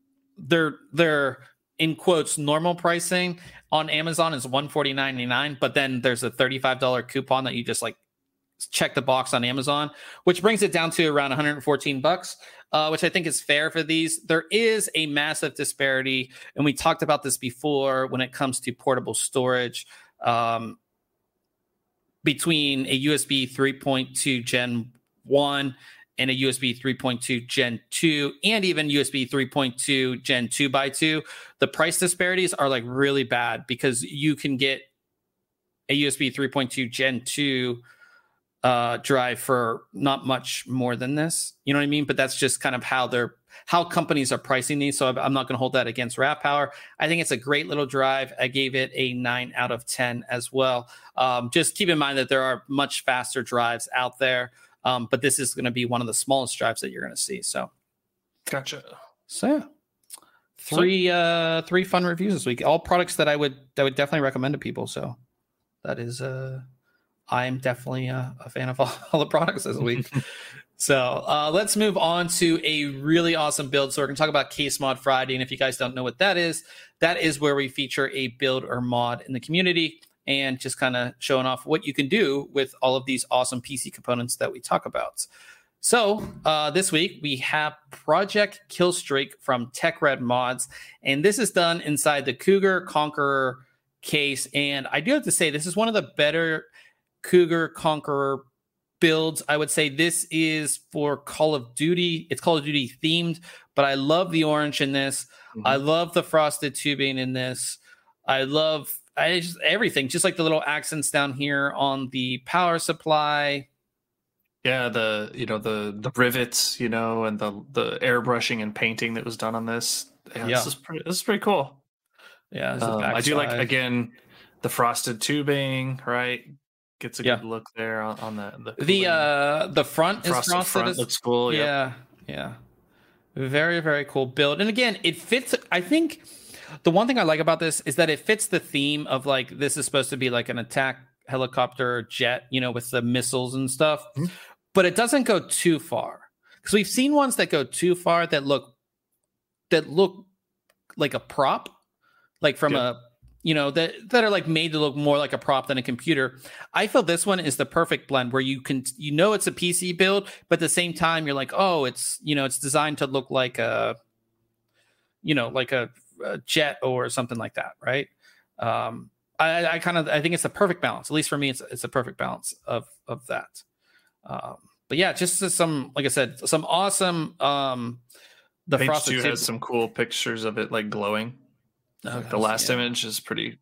[SPEAKER 1] their their in quotes normal pricing on Amazon is one hundred forty-nine ninety-nine, but then there's a thirty-five dollars coupon that you just like check the box on Amazon, which brings it down to around one hundred fourteen bucks, uh, which I think is fair for these. There is a massive disparity, and we talked about this before when it comes to portable storage, um, between a U S B three point two Gen one and a U S B three point two Gen two, and even U S B three point two Gen two by two. The price disparities are like really bad, because you can get a U S B three point two Gen two uh, drive for not much more than this. You know what I mean? But that's just kind of how they're, how companies are pricing these. So I'm not going to hold that against RavPower. I think it's a great little drive. I gave it a nine out of ten as well. Um, just keep in mind that there are much faster drives out there. Um, but this is going to be one of the smallest drives that you're going to see. So,
[SPEAKER 2] gotcha.
[SPEAKER 1] So, yeah. three so, uh, three fun reviews this week. All products that I would that would definitely recommend to people. So, that is, uh, I'm definitely a, a fan of all, all the products this week. So, uh, let's move on to a really awesome build. So, we're going to talk about Case Mod Friday, and if you guys don't know what that is, that is where we feature a build or mod in the community, and just kind of showing off what you can do with all of these awesome P C components that we talk about. So uh, this week we have Project Killstreak from Tech Red Mods, and this is done inside the Cougar Conqueror case. And I do have to say, this is one of the better Cougar Conqueror builds. I would say this is for Call of Duty. It's Call of Duty themed, but I love the orange in this. Mm-hmm. I love the frosted tubing in this. I love I just, everything, just like the little accents down here on the power supply.
[SPEAKER 2] Yeah, the you know the the rivets, you know, and the the airbrushing and painting that was done on this. Yeah, yeah. This is pretty. This is pretty cool.
[SPEAKER 1] Yeah,
[SPEAKER 2] um, I do like again the frosted tubing. Right, gets a yeah. good look there on, on the the
[SPEAKER 1] the, uh, the front the
[SPEAKER 2] frosted
[SPEAKER 1] is frosted.
[SPEAKER 2] Front
[SPEAKER 1] is,
[SPEAKER 2] looks cool.
[SPEAKER 1] Yeah, yeah, yeah. Very very cool build. And again, it fits. I think the one thing I like about this is that it fits the theme of like this is supposed to be like an attack helicopter or jet, you know, with the missiles and stuff. Mm-hmm. But it doesn't go too far, because we've seen ones that go too far that look that look like a prop, like from yeah. a you know that that are like made to look more like a prop than a computer. I feel this one is the perfect blend where you can you know it's a P C build, but at the same time you're like, oh, it's you know it's designed to look like a you know like a, a jet or something like that, right? Um, I, I kind of I think it's the perfect balance. At least for me, it's it's a perfect balance of of that. Um, but yeah, just some, like I said, some awesome. Um, the
[SPEAKER 2] Page
[SPEAKER 1] frosted
[SPEAKER 2] two
[SPEAKER 1] tip-
[SPEAKER 2] has some cool pictures of it like glowing. Oh, like the last yeah. image is pretty.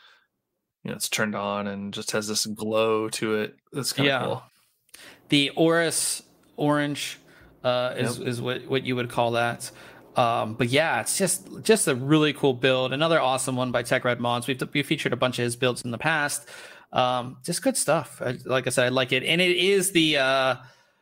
[SPEAKER 2] You know, it's turned on and just has this glow to it. That's kind of
[SPEAKER 1] yeah.
[SPEAKER 2] cool.
[SPEAKER 1] The Oris orange uh, is yep. is what what you would call that. Um, but yeah, it's just just a really cool build. Another awesome one by Tech Red Mods. We've we featured a bunch of his builds in the past. Um, just good stuff. I, like I said, I like it, and it is the uh,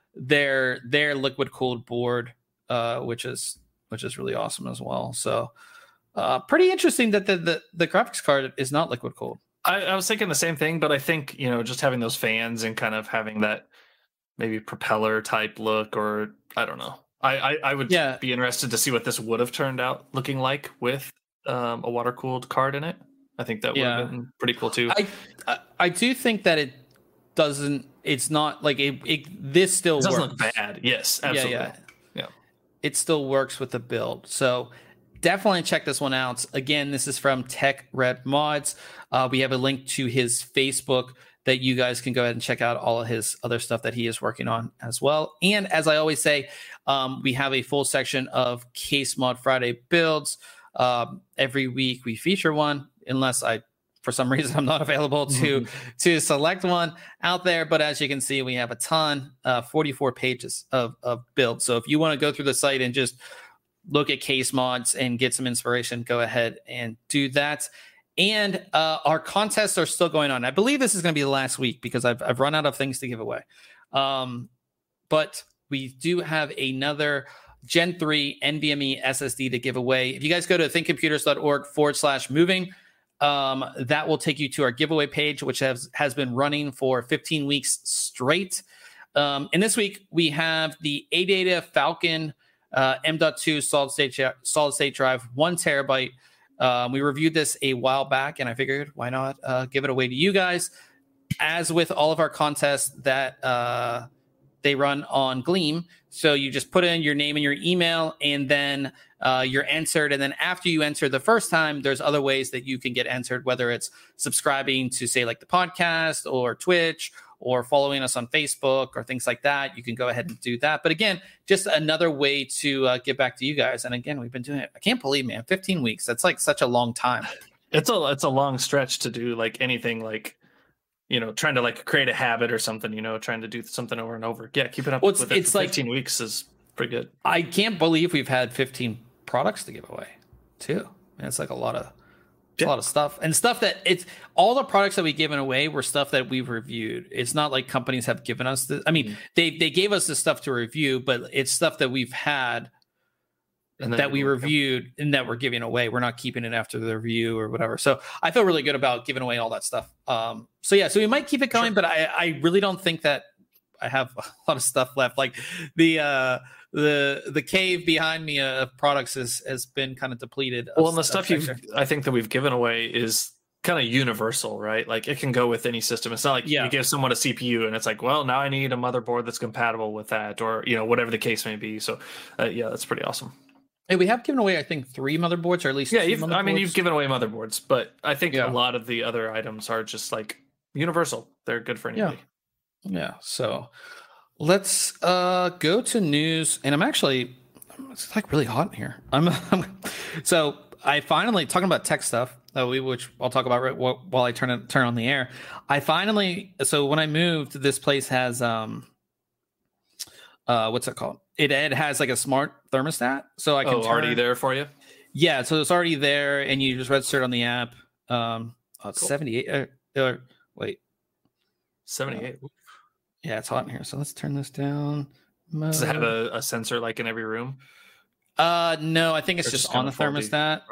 [SPEAKER 1] their their liquid cooled board, uh, which is which is really awesome as well. So, uh, pretty interesting that the, the the graphics card is not liquid cooled.
[SPEAKER 2] I, I was thinking the same thing, but I think you know just having those fans and kind of having that maybe propeller type look, or I don't know. I I, I would yeah. be interested to see what this would have turned out looking like with um, a water cooled card in it. I think that would yeah. have been pretty cool too.
[SPEAKER 1] I, I I do think that it doesn't. It's not like it. it this still
[SPEAKER 2] it doesn't
[SPEAKER 1] works.
[SPEAKER 2] look bad. Yes, absolutely.
[SPEAKER 1] Yeah, yeah,
[SPEAKER 2] yeah.
[SPEAKER 1] It still works with the build. So definitely check this one out. Again, this is from Tech Red Mods. Uh, we have a link to his Facebook that you guys can go ahead and check out all of his other stuff that he is working on as well. And as I always say, um, we have a full section of Case Mod Friday builds. Um, every week we feature one. Unless I, for some reason, I'm not available to to select one out there. But as you can see, we have a ton, uh, forty-four pages of, of builds. So if you want to go through the site and just look at case mods and get some inspiration, go ahead and do that. And uh, our contests are still going on. I believe this is going to be the last week because I've, I've run out of things to give away. Um, but we do have another Gen three NVMe S S D to give away. If you guys go to thinkcomputers.org forward slash moving, Um, that will take you to our giveaway page, which has, has been running for fifteen weeks straight. Um, and this week we have the A data Falcon uh, M dot two solid state solid state drive, one terabyte. Um, we reviewed this a while back, and I figured why not uh, give it away to you guys. As with all of our contests that uh, they run on Gleam, so you just put in your name and your email, and then uh, you're entered. And then after you enter the first time, there's other ways that you can get entered, whether it's subscribing to, say, like the podcast or Twitch, or following us on Facebook or things like that. You can go ahead and do that. But again, just another way to uh, get back to you guys. And again, we've been doing it. I can't believe, man, fifteen weeks. That's like such a long time.
[SPEAKER 2] It's a it's a long stretch to do like anything like, you know, trying to like create a habit or something, you know, trying to do something over and over. Yeah, keep it up
[SPEAKER 1] well, it's,
[SPEAKER 2] with it.
[SPEAKER 1] It's like
[SPEAKER 2] fifteen weeks is pretty good.
[SPEAKER 1] I can't believe we've had fifteen products to give away too. And it's like a lot of yeah. a lot of stuff and stuff that it's all the products that we given away were stuff that we've reviewed. It's not like companies have given us this. I mean, mm-hmm. they they gave us the stuff to review, but it's stuff that we've had and that we reviewed and that we're giving away. We're not keeping it after the review or whatever. So I feel really good about giving away all that stuff. Um, so yeah, so we might keep it going, sure. but I, I really don't think that I have a lot of stuff left. Like the uh, the the cave behind me of products has has been kind of depleted.
[SPEAKER 2] Well, and the stuff you I think that we've given away is kind of universal, right? Like it can go with any system. It's not like
[SPEAKER 1] Yeah.
[SPEAKER 2] you give someone a C P U and it's like, well, now I need a motherboard that's compatible with that, or you know, whatever the case may be. So, uh, yeah, that's pretty awesome.
[SPEAKER 1] Hey, we have given away, I think, three motherboards, or at least
[SPEAKER 2] Yeah,
[SPEAKER 1] two
[SPEAKER 2] you've, I mean, you've
[SPEAKER 1] motherboards.
[SPEAKER 2] given away motherboards, but I think
[SPEAKER 1] Yeah.
[SPEAKER 2] a lot of the other items are just like universal. They're good for anybody.
[SPEAKER 1] Yeah. Yeah. So let's uh go to news, and I'm actually it's like really hot in here. I'm, I'm so I finally talking about tech stuff that we which I'll talk about right wh- while I turn it turn on the air. I finally so when I moved, this place has um uh what's it called? It it has like a smart thermostat, so I can
[SPEAKER 2] Oh,
[SPEAKER 1] turn,
[SPEAKER 2] already there for you?
[SPEAKER 1] yeah, so it's already there, and you just register it on the app. Um, oh, it's
[SPEAKER 2] Cool.
[SPEAKER 1] seventy-eight. Uh, uh, wait,
[SPEAKER 2] seventy-eight.
[SPEAKER 1] Uh, yeah, it's hot in here. So let's turn this down. Mode.
[SPEAKER 2] Does it have a, a sensor like in every room?
[SPEAKER 1] Uh, no, I think it's
[SPEAKER 2] Or
[SPEAKER 1] just,
[SPEAKER 2] just
[SPEAKER 1] on the
[SPEAKER 2] kinda faulty?
[SPEAKER 1] thermostat.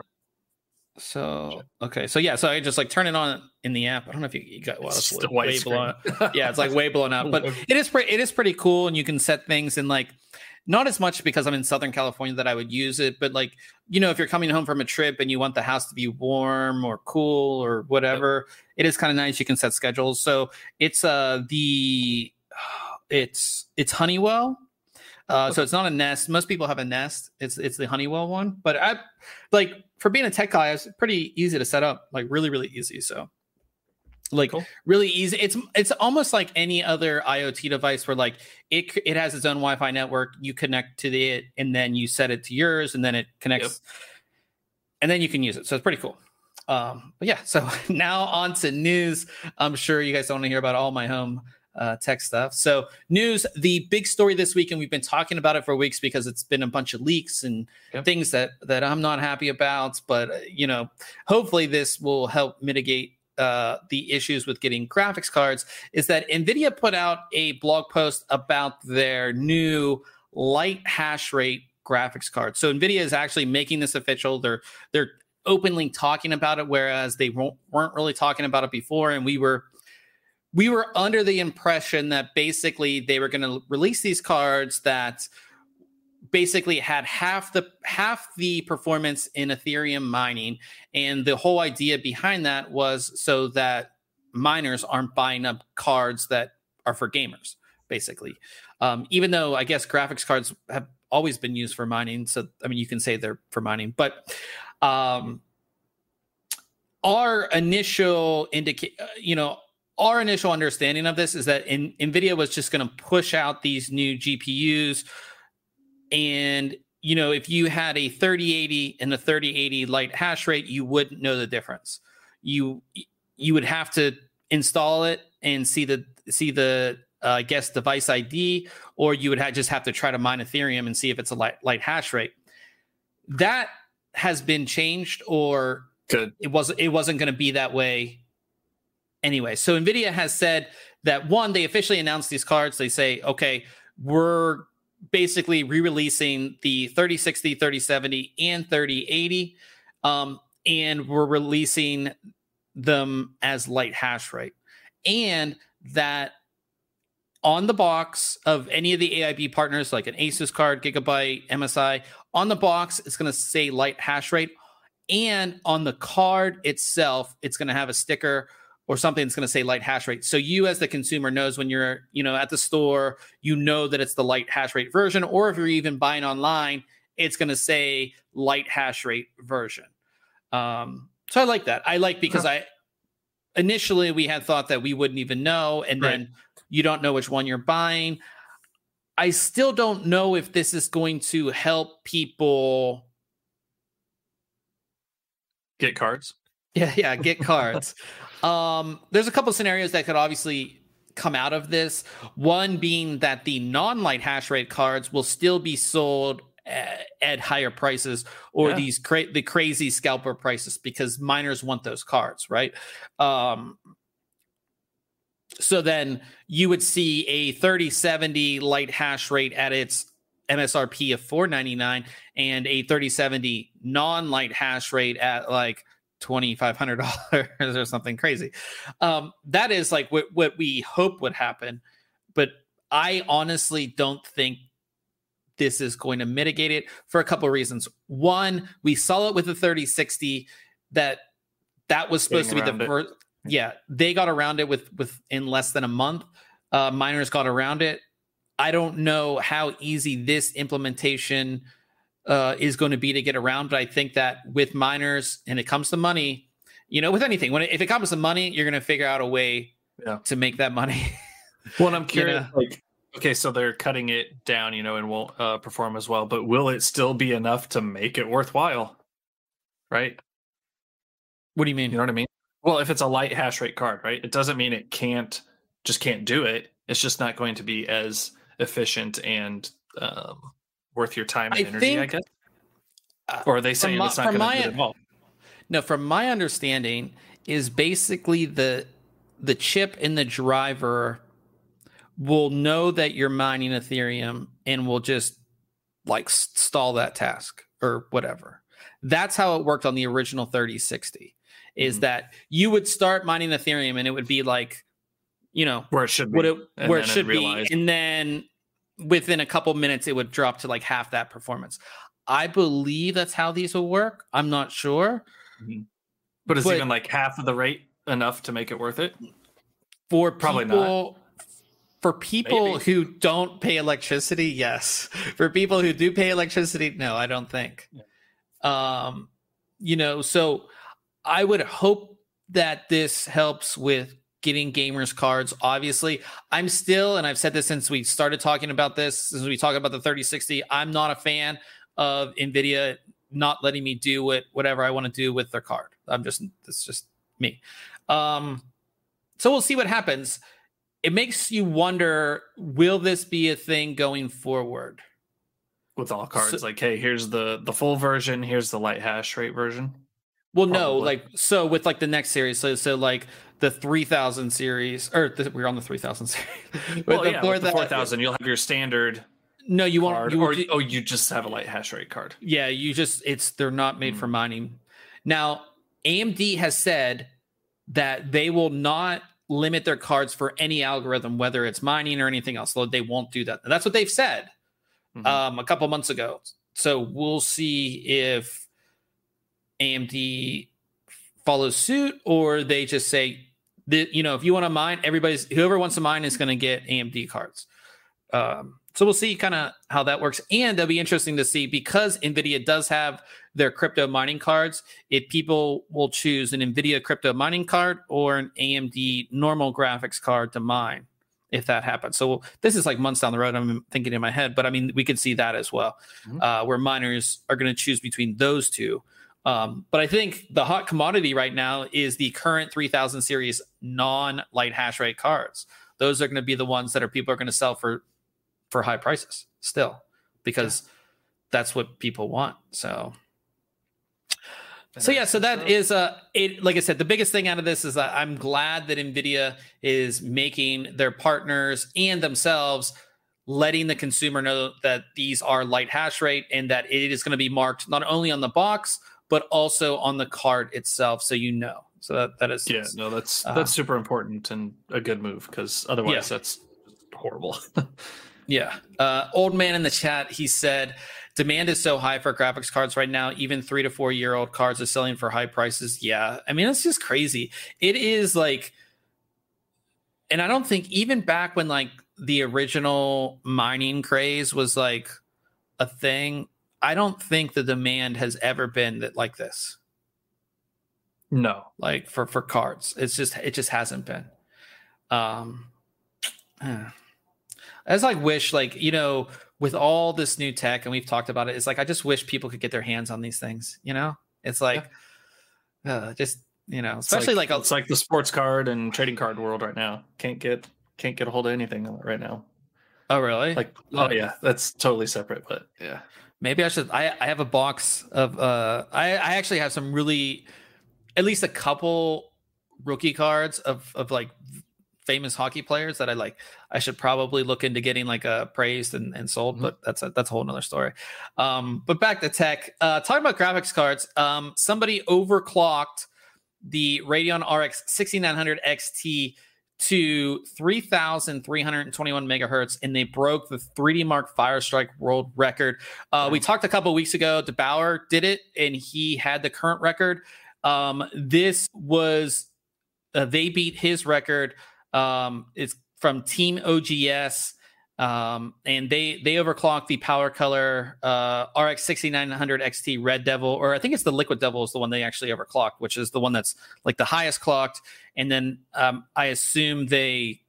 [SPEAKER 1] So okay, so yeah, so I just like turn it on in the app. I don't know if you, you got well,
[SPEAKER 2] It's
[SPEAKER 1] it's
[SPEAKER 2] just
[SPEAKER 1] way,
[SPEAKER 2] a white
[SPEAKER 1] way blown
[SPEAKER 2] screen.
[SPEAKER 1] out. Yeah, it's like way blown out, but it is pretty. It is pretty cool, and you can set things in like. Not as much because I'm in Southern California that I would use it, but like, you know, if you're coming home from a trip and you want the house to be warm or cool or whatever, yep. It is kind of nice. You can set schedules. So it's uh the it's it's Honeywell. Uh, okay. So it's not a Nest. Most people have a Nest. It's it's the Honeywell one, but I like for being a tech guy, it's pretty easy to set up, like really really easy. So. Like cool. Really easy. It's it's almost like any other IoT device where like it it has its own Wi-Fi network. You connect to it, and then you set it to yours, and then it connects, yep. And then you can use it. So it's pretty cool. Um, but yeah. So now on to news. I'm sure you guys don't want to hear about all my home uh, tech stuff. So news, the big story this week, and we've been talking about it for weeks because it's been a bunch of leaks and yep. things that that I'm not happy about. But uh, you know, hopefully this will help mitigate. Uh, the issues with getting graphics cards is that NVIDIA put out a blog post about their new light hash rate graphics card. So NVIDIA is actually making this official. They're they're openly talking about it, whereas they weren't really talking about it before. And we were we were under the impression that basically they were going to release these cards that basically had half the half the performance in Ethereum mining, and the whole idea behind that was so that miners aren't buying up cards that are for gamers, basically. Um, even though I guess graphics cards have always been used for mining, so I mean you can say they're for mining, but um, our initial indicate, you know, our initial understanding of this is that in, NVIDIA was just going to push out these new G P Us. And, you know, if you had a thirty eighty and a thirty eighty light hash rate, you wouldn't know the difference. You you would have to install it and see the see the uh, I guess device I D, or you would have, just have to try to mine Ethereum and see if it's a light, light hash rate. That has been changed, or
[SPEAKER 2] Good.
[SPEAKER 1] it wasn't it wasn't going to be that way anyway. So NVIDIA has said that one, they officially announced these cards. They say, okay, we're basically re-releasing the thirty sixty, thirty seventy, and thirty eighty, um, and we're releasing them as light hash rate. And that on the box of any of the A I B partners, like an Asus card, Gigabyte, M S I, on the box, it's going to say light hash rate. And on the card itself, it's going to have a sticker or something that's going to say light hash rate. So you as the consumer knows when you're, you know, at the store, you know that it's the light hash rate version, or if you're even buying online, it's going to say light hash rate version. Um, so I like that. I like because huh. I initially we had thought that we wouldn't even know, and right. then you don't know which one you're buying. I still don't know if this is going to help people
[SPEAKER 2] get cards.
[SPEAKER 1] Yeah, yeah, get cards. Um, there's a couple of scenarios that could obviously come out of this. One being that the non-light hash rate cards will still be sold at, at higher prices, or yeah. these cra- the crazy scalper prices, because miners want those cards, right? Um, so then you would see a thirty seventy light hash rate at its M S R P of four ninety-nine and a thirty seventy non-light hash rate at like twenty-five hundred dollars or something crazy. Um, that is like what, what we hope would happen. But I honestly don't think this is going to mitigate it for a couple of reasons. One, we saw it with the thirty sixty that that was supposed
[SPEAKER 2] Getting
[SPEAKER 1] to be the
[SPEAKER 2] around
[SPEAKER 1] first. Yeah, they got around it with with in less than a month. Uh, miners got around it. I don't know how easy this implementation uh, is going to be to get around, but I think that with miners, and it comes to money, you know, with anything, when it, if it comes to money, you're going to figure out a way
[SPEAKER 2] yeah.
[SPEAKER 1] to make that money.
[SPEAKER 2] Well, and I'm curious,
[SPEAKER 1] You know?
[SPEAKER 2] like, okay, so they're cutting it down, you know, and won't uh, perform as well, but will it still be enough to make it worthwhile? Right?
[SPEAKER 1] What do you mean?
[SPEAKER 2] You know what I mean? Well, if it's a light hash rate card, right? It doesn't mean it can't just can't do it. It's just not going to be as efficient and um, worth your time and
[SPEAKER 1] I
[SPEAKER 2] energy,
[SPEAKER 1] think,
[SPEAKER 2] I guess. Or are they saying
[SPEAKER 1] my,
[SPEAKER 2] it's not going to do it at all?
[SPEAKER 1] No, from my understanding, is basically the the chip in the driver will know that you're mining Ethereum and will just like stall that task or whatever. That's how it worked on the original thirty sixty. Is mm-hmm. that you would start mining Ethereum and it would be like, you know,
[SPEAKER 2] where it should be,
[SPEAKER 1] it, where it should be, and then within a couple minutes it would drop to like half that performance. I believe that's how these will work. I'm not sure,
[SPEAKER 2] mm-hmm. but is but even like half of the rate enough to make it worth it?
[SPEAKER 1] For
[SPEAKER 2] probably
[SPEAKER 1] people,
[SPEAKER 2] not.
[SPEAKER 1] For people
[SPEAKER 2] Maybe.
[SPEAKER 1] who don't pay electricity, yes. For people who do pay electricity, no, I don't think. Yeah. Um, you know, so I would hope that this helps with getting gamers cards. Obviously, I'm still, and I've said this since we started talking about this, since we talked about the thirty sixty, I'm not a fan of NVIDIA not letting me do what whatever I want to do with their card. I'm just, it's just me. Um, so we'll see what happens. It makes you wonder, will this be a thing going forward?
[SPEAKER 2] With all cards,
[SPEAKER 1] so,
[SPEAKER 2] like, hey, here's the the full version, here's the light hash rate version.
[SPEAKER 1] Well, Probably. no, like, so with like the next series, so so like the three thousand series, or the, we're on the three thousand series.
[SPEAKER 2] Well, the yeah, four thousand, you'll have your standard.
[SPEAKER 1] No, you
[SPEAKER 2] card,
[SPEAKER 1] want, you,
[SPEAKER 2] or oh, you just have a light hash rate card.
[SPEAKER 1] Yeah, you just, it's, they're not made mm. for mining. Now, A M D has said that they will not limit their cards for any algorithm, whether it's mining or anything else. They won't do that. That's what they've said mm-hmm. um, a couple months ago. So we'll see if A M D follows suit, or they just say that, you know, if you want to mine, everybody's, whoever wants to mine is going to get A M D cards. Um, so we'll see kind of how that works. And it'll be interesting to see, because NVIDIA does have their crypto mining cards, if people will choose an NVIDIA crypto mining card or an A M D normal graphics card to mine, if that happens. So this is like months down the road, I'm thinking in my head, but I mean, we could see that as well, mm-hmm. uh, where miners are going to choose between those two. Um, but I think the hot commodity right now is the current three thousand series non-light hash rate cards. Those are going to be the ones that are people are going to sell for for high prices still, because yeah. that's what people want. So, so yeah, so that is uh it. Like I said, the biggest thing out of this is that I'm glad that NVIDIA is making their partners and themselves letting the consumer know that these are light hash rate, and that it is going to be marked not only on the box, but also on the card itself. So, you know, so that, that is,
[SPEAKER 2] yeah, no, that's,
[SPEAKER 1] uh,
[SPEAKER 2] that's super important and a good move, because otherwise
[SPEAKER 1] yeah.
[SPEAKER 2] that's horrible.
[SPEAKER 1] Yeah. Uh, old man in the chat, he said, demand is so high for graphics cards right now. Even three to four year old cards are selling for high prices. Yeah. I mean, it's just crazy. It is like, and I don't think even back when like the original mining craze was like a thing, I don't think the demand has ever been that like this.
[SPEAKER 2] No,
[SPEAKER 1] like for, for cards, it's just, it just hasn't been. Um, uh. I just like wish, like, you know, with all this new tech, and we've talked about it, it's like I just wish people could get their hands on these things. You know, it's like yeah. uh, just, you know, especially
[SPEAKER 2] it's like,
[SPEAKER 1] like a,
[SPEAKER 2] it's like the sports card and trading card world right now. Can't get can't get a hold of anything right now.
[SPEAKER 1] Oh, really?
[SPEAKER 2] Like, oh yeah, that's totally separate. But yeah,
[SPEAKER 1] maybe I should. I I have a box of. uh I I actually have some really, at least a couple rookie cards of of like famous hockey players that I like. I should probably look into getting like a uh, praised and, and sold, mm-hmm. but that's a, that's a whole nother story. Um, but back to tech, uh, talking about graphics cards, um, somebody overclocked the Radeon R X sixty-nine hundred X T to three thousand three hundred twenty-one megahertz, and they broke the three D Mark Firestrike world record. Uh, we talked a couple weeks ago, DeBauer did it, and he had the current record. Um, this was uh, they beat his record. Um, it's from Team O G S. Um, and they they overclocked the Power Color uh, R X sixty-nine hundred X T Red Devil, or I think it's the Liquid Devil is the one they actually overclocked, which is the one that's like the highest clocked. And then um, I assume they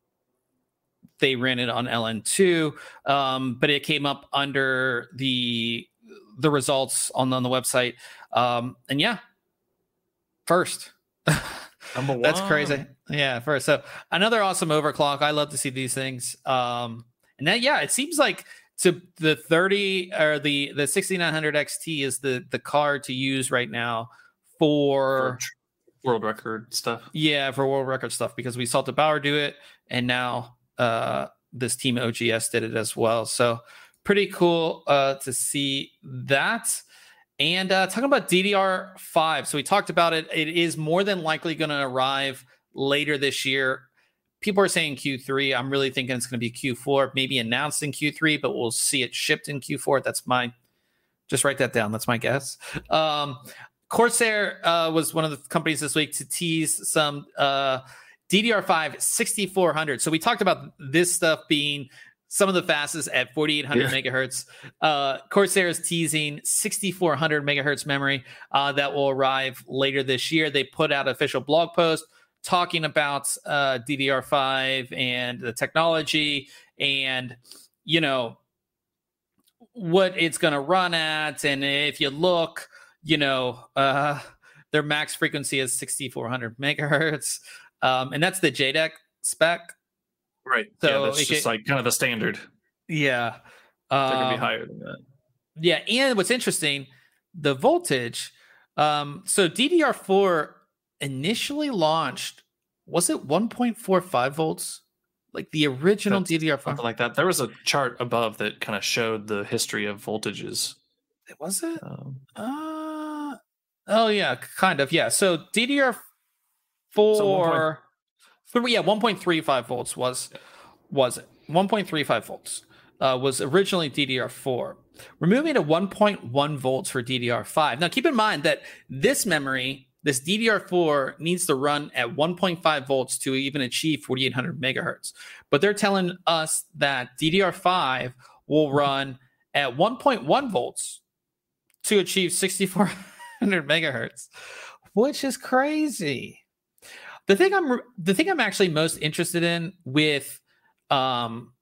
[SPEAKER 1] they ran it on L N two, um, but it came up under the the results on on the website. Um, and yeah, first.
[SPEAKER 2] Number one.
[SPEAKER 1] That's crazy. Yeah, first. So another awesome overclock. I love to see these things. Um, and then yeah, it seems like to the thirty or the the sixty-nine hundred X T is the the card to use right now for,
[SPEAKER 2] for world record stuff.
[SPEAKER 1] Yeah, for world record stuff, because we saw DeBauer do it, and now uh, this Team O G S did it as well. So pretty cool uh, to see that. And uh, talking about D D R five, so we talked about it. It is more than likely going to arrive later this year. People are saying Q three. I'm really thinking it's going to be Q four, maybe announced in Q three, but we'll see it shipped in Q four. That's my, just write that down. That's my guess. Um, Corsair uh, was one of the companies this week to tease some uh, D D R five sixty-four hundred. So we talked about this stuff being some of the fastest at forty-eight hundred yeah. megahertz. Uh, Corsair is teasing sixty-four hundred megahertz memory uh, that will arrive later this year. They put out an official blog post talking about uh, D D R five and the technology and, you know, what it's going to run at. And if you look, you know, uh, their max frequency is sixty-four hundred megahertz. Um, and that's the J DEC spec.
[SPEAKER 2] Right.
[SPEAKER 1] So
[SPEAKER 2] yeah, that's just can, like kind of the standard.
[SPEAKER 1] Yeah.
[SPEAKER 2] Um, They're going to be
[SPEAKER 1] um,
[SPEAKER 2] higher than that.
[SPEAKER 1] Yeah. And what's interesting, the voltage. Um, so D D R four initially launched, was it one point four five volts? Like the original
[SPEAKER 2] that's
[SPEAKER 1] D D R four?
[SPEAKER 2] Something like that. There was a chart above that kind of showed the history of voltages.
[SPEAKER 1] Was it?
[SPEAKER 2] Um,
[SPEAKER 1] uh, oh, yeah, kind of. Yeah. So D D R four. So Three, yeah, one point three five volts was was it? one point three five volts uh, was originally D D R four. We're moving to one point one volts for D D R five. Now, keep in mind that this memory, this D D R four, needs to run at one point five volts to even achieve forty-eight hundred megahertz. But they're telling us that D D R five will run at one point one volts to achieve sixty-four hundred megahertz, which is crazy. The thing I'm the thing I'm actually most interested in with um,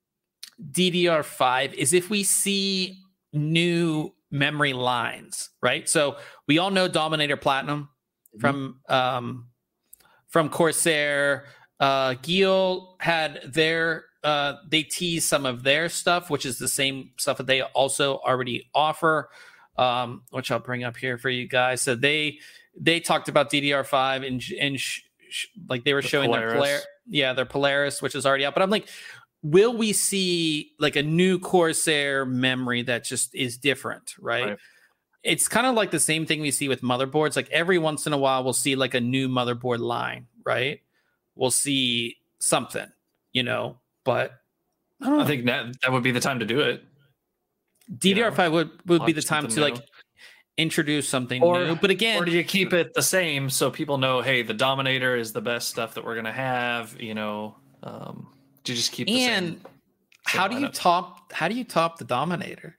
[SPEAKER 1] D D R five is if we see new memory lines, right? So we all know Dominator Platinum mm-hmm. from um, from Corsair. Uh, Giel had their uh, they teased some of their stuff, which is the same stuff that they also already offer, um, which I'll bring up here for you guys. So they they talked about D D R five and and sh- like they were
[SPEAKER 2] the
[SPEAKER 1] showing
[SPEAKER 2] Polaris.
[SPEAKER 1] their Polar- yeah their Polaris, which is already out. But I'm like, will we see like a new Corsair memory that just is different, right? right. It's kind of like the same thing we see with motherboards. Like every once in a while we'll see like a new motherboard line, right? We'll see something, you know, but
[SPEAKER 2] I, don't know. I think that that would be the time to do it.
[SPEAKER 1] D D R five you know, would, would be the time to new. like introduce something
[SPEAKER 2] or,
[SPEAKER 1] new. But again,
[SPEAKER 2] or do you keep it the same so people know, hey, the Dominator is the best stuff that we're gonna have, you know? Um, do you just keep the
[SPEAKER 1] and
[SPEAKER 2] same?
[SPEAKER 1] How do you top how do you top the Dominator?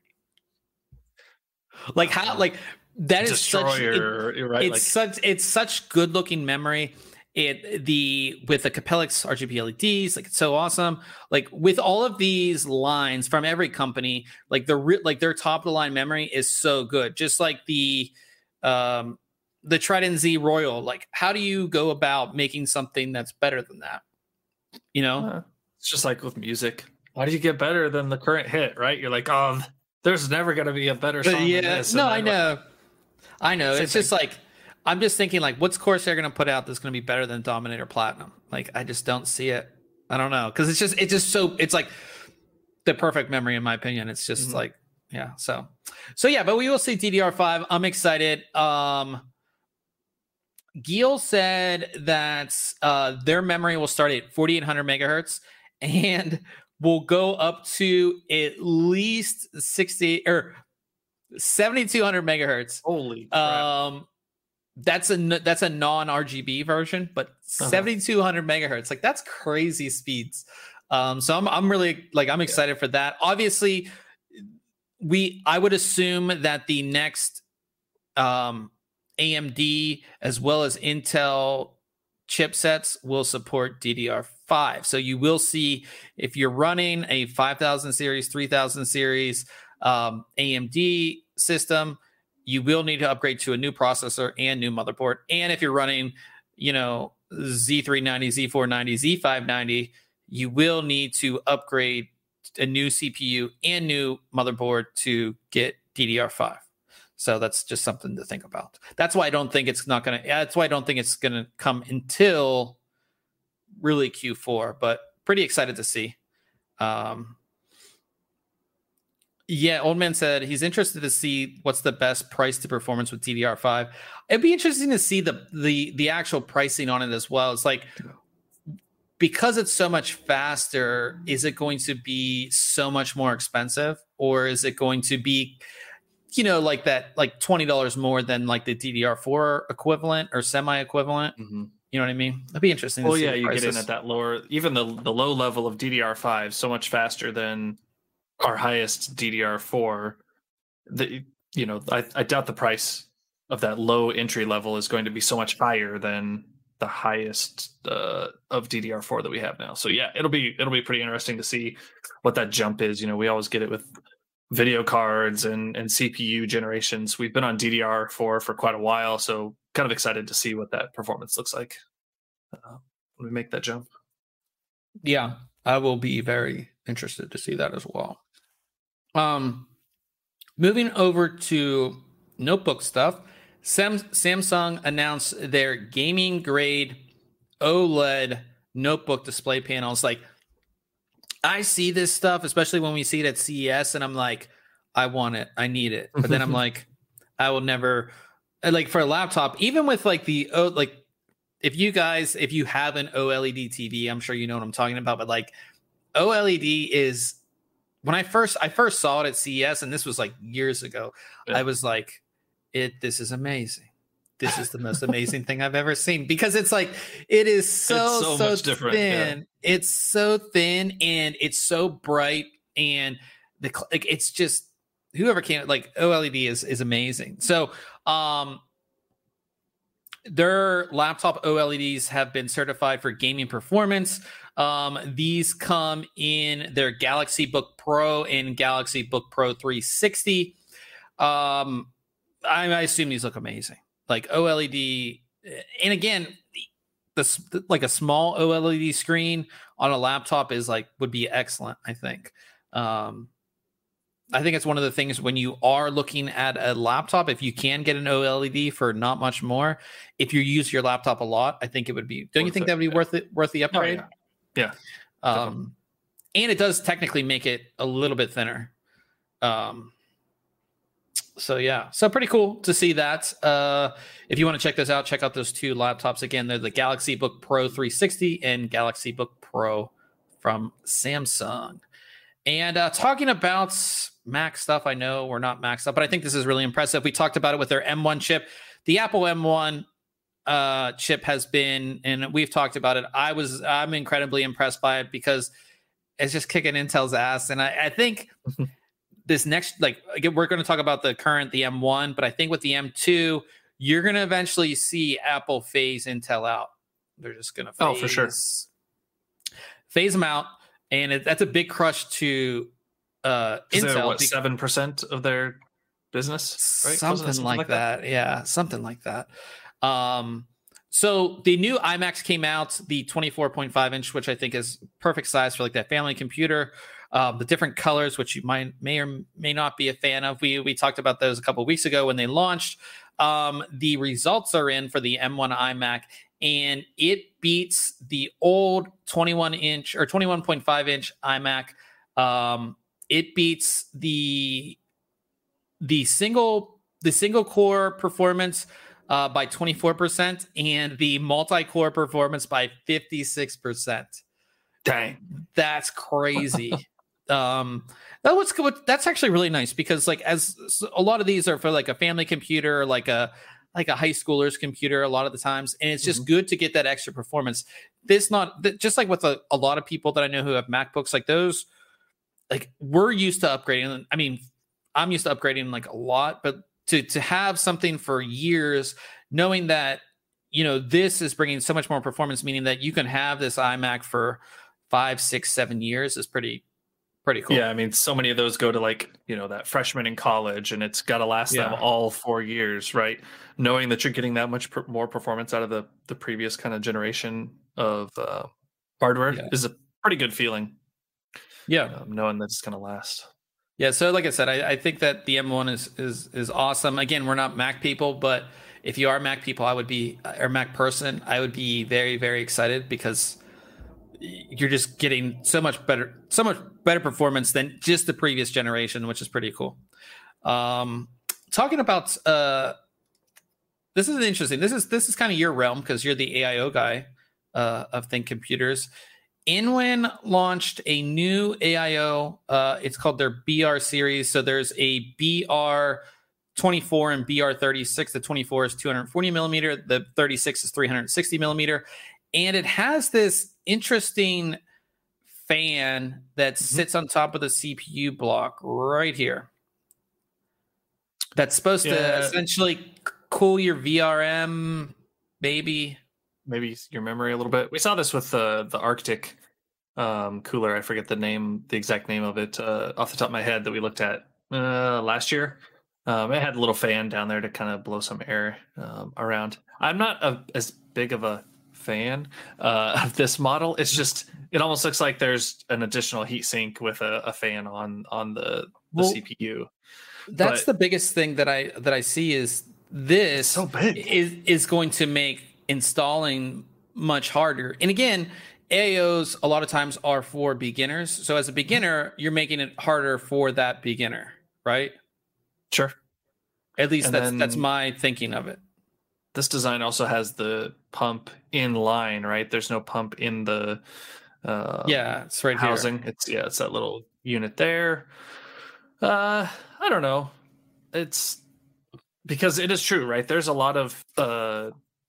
[SPEAKER 1] Like how like that
[SPEAKER 2] Destroyer,
[SPEAKER 1] is such it,
[SPEAKER 2] right?
[SPEAKER 1] It's
[SPEAKER 2] like,
[SPEAKER 1] such it's such good looking memory. It the with the Capellix R G B L E Ds, like it's so awesome. Like with all of these lines from every company, like the like their top of the line memory is so good. Just like the um the Trident Z Royal. Like how do you go about making something that's better than that? You know,
[SPEAKER 2] uh, it's just like with music. How do you get better than the current hit? Right? You're like, oh, there's never going to be a better song.
[SPEAKER 1] Yeah,
[SPEAKER 2] than this.
[SPEAKER 1] no, I know, like, I know. It's
[SPEAKER 2] thing.
[SPEAKER 1] just like. I'm just thinking, like, what's Corsair going to put out that's going to be better than Dominator Platinum? Like, I just don't see it. I don't know. Because it's just, it's just so, it's like the perfect memory, in my opinion. It's just mm-hmm. like, yeah. So, so yeah, but we will see D D R five. I'm excited. Um, Giel said that uh, their memory will start at forty-eight hundred megahertz and will go up to at least sixty or seventy-two hundred megahertz.
[SPEAKER 2] Holy crap.
[SPEAKER 1] Um, That's a that's a non R G B version, but uh-huh. seventy-two hundred megahertz, like that's crazy speeds. Um, so I'm I'm really like I'm excited yeah. for that. Obviously, we I would assume that the next um, A M D as well as Intel chipsets will support D D R five. So you will see if you're running a five thousand series, three thousand series um, A M D system, you will need to upgrade to a new processor and new motherboard. And if you're running, you know, Z three ninety, Z four ninety, Z five ninety, you will need to upgrade a new C P U and new motherboard to get D D R five. So that's just something to think about. That's why I don't think it's not going to, that's why I don't think it's going to come until really Q four, but pretty excited to see. Um, Yeah, Old Man said he's interested to see what's the best price to performance with D D R five. It'd be interesting to see the the the actual pricing on it as well. It's like, because it's so much faster, is it going to be so much more expensive, or is it going to be, you know, like that, like twenty dollars more than like the D D R four equivalent or semi equivalent? Mm-hmm. You know what I mean? It'd be interesting.
[SPEAKER 2] Well,
[SPEAKER 1] to see
[SPEAKER 2] yeah, you get in at that lower, even the the low level of D D R five, so much faster than our highest D D R four. The, you know, I, I doubt the price of that low entry level is going to be so much higher than the highest uh, of D D R four that we have now. So yeah, it'll be it'll be pretty interesting to see what that jump is. You know, we always get it with video cards and and C P U generations. We've been on D D R four for quite a while, so kind of excited to see what that performance looks like uh, when we make that jump.
[SPEAKER 1] Yeah, I will be very interested to see that as well. Um, moving over to notebook stuff, Sam, Samsung announced their gaming grade OLED notebook display panels. Like, I see this stuff, especially when we see it at C E S, and I'm like, I want it, I need it. But then I'm like, I will never, like for a laptop, even with like the, oh, like if you guys, if you have an OLED T V, I'm sure you know what I'm talking about, but like OLED is, when I first I first saw it at C E S, and this was like years ago, yeah. I was like, "It this is amazing. This is the most amazing thing I've ever seen," because it's like it is so
[SPEAKER 2] it's so,
[SPEAKER 1] so
[SPEAKER 2] much different.
[SPEAKER 1] thin. Yeah. It's so thin and it's so bright, and the like it's just whoever came like OLED is is amazing. So um, their laptop OLEDs have been certified for gaming performance. Um, these come in their Galaxy Book Pro and Galaxy Book Pro three sixty. Um, I, I assume these look amazing. Like OLED, and again, this like a small OLED screen on a laptop is like would be excellent. I think. Um, I think it's one of the things when you are looking at a laptop, if you can get an OLED for not much more, if you use your laptop a lot, I think it would be. Don't you think that would be worth it? Worth the upgrade?
[SPEAKER 2] Oh, yeah. Yeah.
[SPEAKER 1] Um, and it does technically make it a little bit thinner. Um, so yeah, so pretty cool to see that. Uh, if you want to check this out, check out those two laptops. Again, they're the Galaxy Book Pro three sixty and Galaxy Book Pro from Samsung. And uh, talking about Mac stuff, I know we're not Mac stuff, but I think this is really impressive. We talked about it with their M one chip. The Apple M one uh chip has been, and we've talked about it, I was I'm incredibly impressed by it because it's just kicking Intel's ass. And I, I think this next, like again, we're going to talk about the current the M one, but I think with the M two you're going to eventually see Apple phase Intel out. They're just going to
[SPEAKER 2] oh for sure
[SPEAKER 1] phase them out, and it, that's a big crush to uh Intel.
[SPEAKER 2] What, seven percent of their business, right?
[SPEAKER 1] Something, something like, like that? that yeah something like that. Um, so the new iMacs came out, the twenty-four point five inch, which I think is perfect size for like that family computer. Um, the different colors, which you might may or may not be a fan of. We we talked about those a couple of weeks ago when they launched. Um, the results are in for the M one iMac, and it beats the old twenty-one inch or twenty-one point five inch iMac. Um, it beats the the single the single core performance Uh, by twenty-four percent and the multi-core performance by fifty-six percent.
[SPEAKER 2] Dang,
[SPEAKER 1] that's crazy. um, that was good. That's actually really nice because, like, as a lot of these are for like a family computer, like a like a high schooler's computer a lot of the times, and it's just
[SPEAKER 2] Mhm.
[SPEAKER 1] good to get that extra performance. This not th- just like with a, a lot of people that I know who have MacBooks, like those, like we're used to upgrading. I mean, I'm used to upgrading like a lot, but to to have something for years, knowing that you know this is bringing so much more performance, meaning that you can have this iMac for five, six, seven years is pretty pretty cool.
[SPEAKER 2] Yeah, I mean, so many of those go to like, you know, that freshman in college, and it's got to last them
[SPEAKER 1] Yeah.
[SPEAKER 2] all four years, right? Knowing that you're getting that much per- more performance out of the the previous kind of generation of uh, hardware
[SPEAKER 1] Yeah.
[SPEAKER 2] is a pretty good feeling.
[SPEAKER 1] Yeah.
[SPEAKER 2] Um, knowing that it's going to last.
[SPEAKER 1] Yeah, so like I said, I, I think that the M one is is is awesome. Again, we're not Mac people, but if you are Mac people, I would be or Mac person, I would be very very excited because you're just getting so much better, so much better performance than just the previous generation, which is pretty cool. Um, talking about uh, this is interesting. This is this is kind of your realm because you're the A I O guy uh, of Think Computers. Inwin launched a new A I O. Uh, it's called their B R series. So there's a B R twenty-four and B R thirty-six. The twenty-four is two hundred forty millimeter. The thirty-six is three hundred sixty millimeter. And it has this interesting fan that mm-hmm. sits on top of the C P U block right here. That's supposed yeah. to essentially cool your V R M, maybe.
[SPEAKER 2] Maybe your memory a little bit. We saw this with the the Arctic um, cooler. I forget the name, the exact name of it uh, off the top of my head that we looked at uh, last year. Um, it had a little fan down there to kind of blow some air um, around. I'm not a, as big of a fan uh, of this model. It's just it almost looks like there's an additional heatsink with a, a fan on on the, the
[SPEAKER 1] well,
[SPEAKER 2] C P U.
[SPEAKER 1] That's
[SPEAKER 2] but,
[SPEAKER 1] the biggest thing that I that I see is this
[SPEAKER 2] so big.
[SPEAKER 1] is is going to make installing much harder. And again, A I Os a lot of times are for beginners. So as a beginner, you're making it harder for that beginner, right?
[SPEAKER 2] Sure.
[SPEAKER 1] At least
[SPEAKER 2] and
[SPEAKER 1] that's that's my thinking of it.
[SPEAKER 2] This design also has the pump in line, right? There's no pump in the uh,
[SPEAKER 1] yeah, it's right
[SPEAKER 2] housing.
[SPEAKER 1] here.
[SPEAKER 2] It's yeah, it's that little unit there. Uh, I don't know. It's because it is true, right? There's a lot of uh,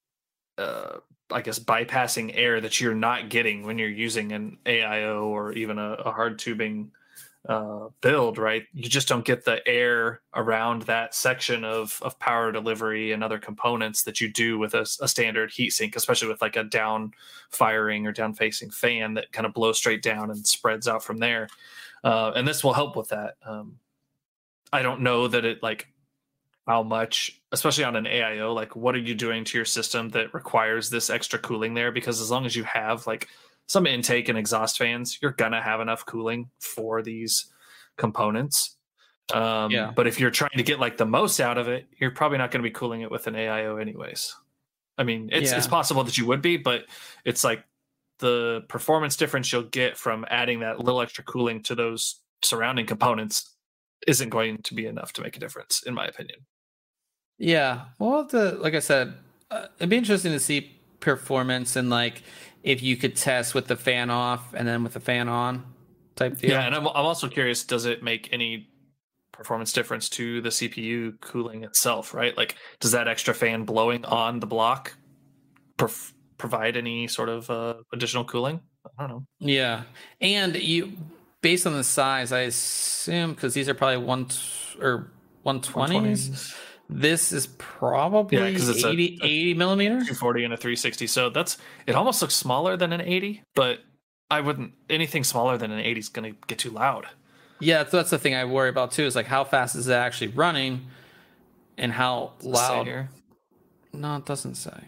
[SPEAKER 2] uh, I guess bypassing air that you're not getting when you're using an A I O or even a, a hard tubing uh, build, right? You just don't get the air around that section of of power delivery and other components that you do with a, a standard heatsink, especially with like a down firing or down facing fan that kind of blows straight down and spreads out from there. Uh, and this will help with that. Um, I don't know that it like how much, especially on an A I O, like what are you doing to your system that requires this extra cooling there? Because as long as you have like some intake and exhaust fans, you're gonna have enough cooling for these components. Um,
[SPEAKER 1] yeah.
[SPEAKER 2] But if you're trying to get like the most out of it, you're probably not going to be cooling it with an A I O anyways. I mean, it's
[SPEAKER 1] yeah.
[SPEAKER 2] it's possible that you would be, but it's like the performance difference you'll get from adding that little extra cooling to those surrounding components isn't going to be enough to make a difference, in my opinion.
[SPEAKER 1] Yeah, well, the like I said, uh, it'd be interesting to see performance and like if you could test with the fan off and then with the fan on type deal.
[SPEAKER 2] Yeah, and I'm I'm also curious, does it make any performance difference to the C P U cooling itself? Right, like does that extra fan blowing on the block perf- provide any sort of uh, additional cooling? I don't know.
[SPEAKER 1] Yeah, and you based on the size, I assume because these are probably one t- or one twenties. This is probably yeah, it's eighty, a, a eighty millimeter,
[SPEAKER 2] two forty and a three sixty. So that's it. Almost looks smaller than an eighty, but I wouldn't. Anything smaller than an eighty is going to get too loud.
[SPEAKER 1] Yeah, that's the thing I worry about too. Is like how fast is it actually running, and how
[SPEAKER 2] Does
[SPEAKER 1] loud.
[SPEAKER 2] It say here?
[SPEAKER 1] No, it doesn't say.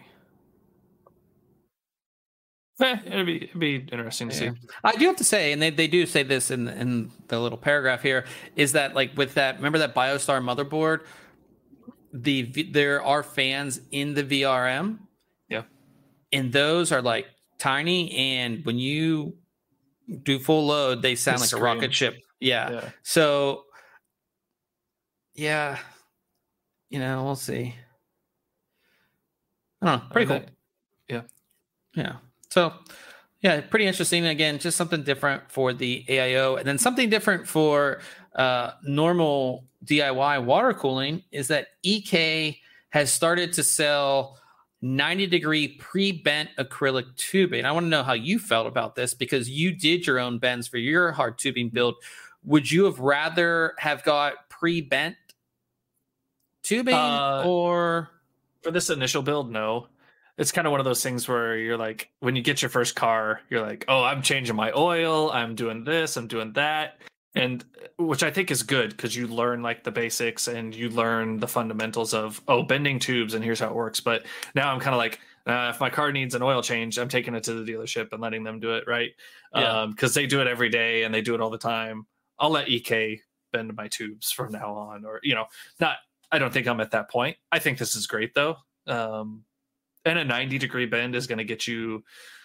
[SPEAKER 2] Eh, it'd be it'd be interesting to
[SPEAKER 1] yeah.
[SPEAKER 2] see.
[SPEAKER 1] I do have to say, and they, they do say this in in the little paragraph here, is that like with that, remember that BioStar motherboard. The there are fans in the V R M,
[SPEAKER 2] yeah,
[SPEAKER 1] and those are like tiny. And when you do full load, they sound
[SPEAKER 2] the
[SPEAKER 1] like
[SPEAKER 2] scream.
[SPEAKER 1] a rocket ship. Yeah.
[SPEAKER 2] yeah.
[SPEAKER 1] So, yeah, you know, we'll see. I don't know. Pretty
[SPEAKER 2] I mean,
[SPEAKER 1] cool.
[SPEAKER 2] That, yeah.
[SPEAKER 1] Yeah. So, yeah, pretty interesting. Again, just something different for the A I O, and then something different for uh, normal D I Y water cooling is that E K has started to sell ninety degree pre-bent acrylic tubing. I want to know how you felt about this because you did your own bends for your hard tubing build. Would you have rather have got pre-bent tubing uh, or
[SPEAKER 2] for this initial build? No. It's kind of one of those things where you're like, when you get your first car, you're like, oh, I'm changing my oil, I'm doing this, I'm doing that. And which I think is good because you learn like the basics and you learn the fundamentals of, oh, bending tubes and here's how it works. But now I'm kind of like, uh, if my car needs an oil change, I'm taking it to the dealership and letting them do it, right?
[SPEAKER 1] Yeah.
[SPEAKER 2] Um, because they do it every day and they do it all the time. I'll let E K bend my tubes from now on, or, you know, not, I don't think I'm at that point. I think this is great though. Um, And a ninety degree bend is going to get you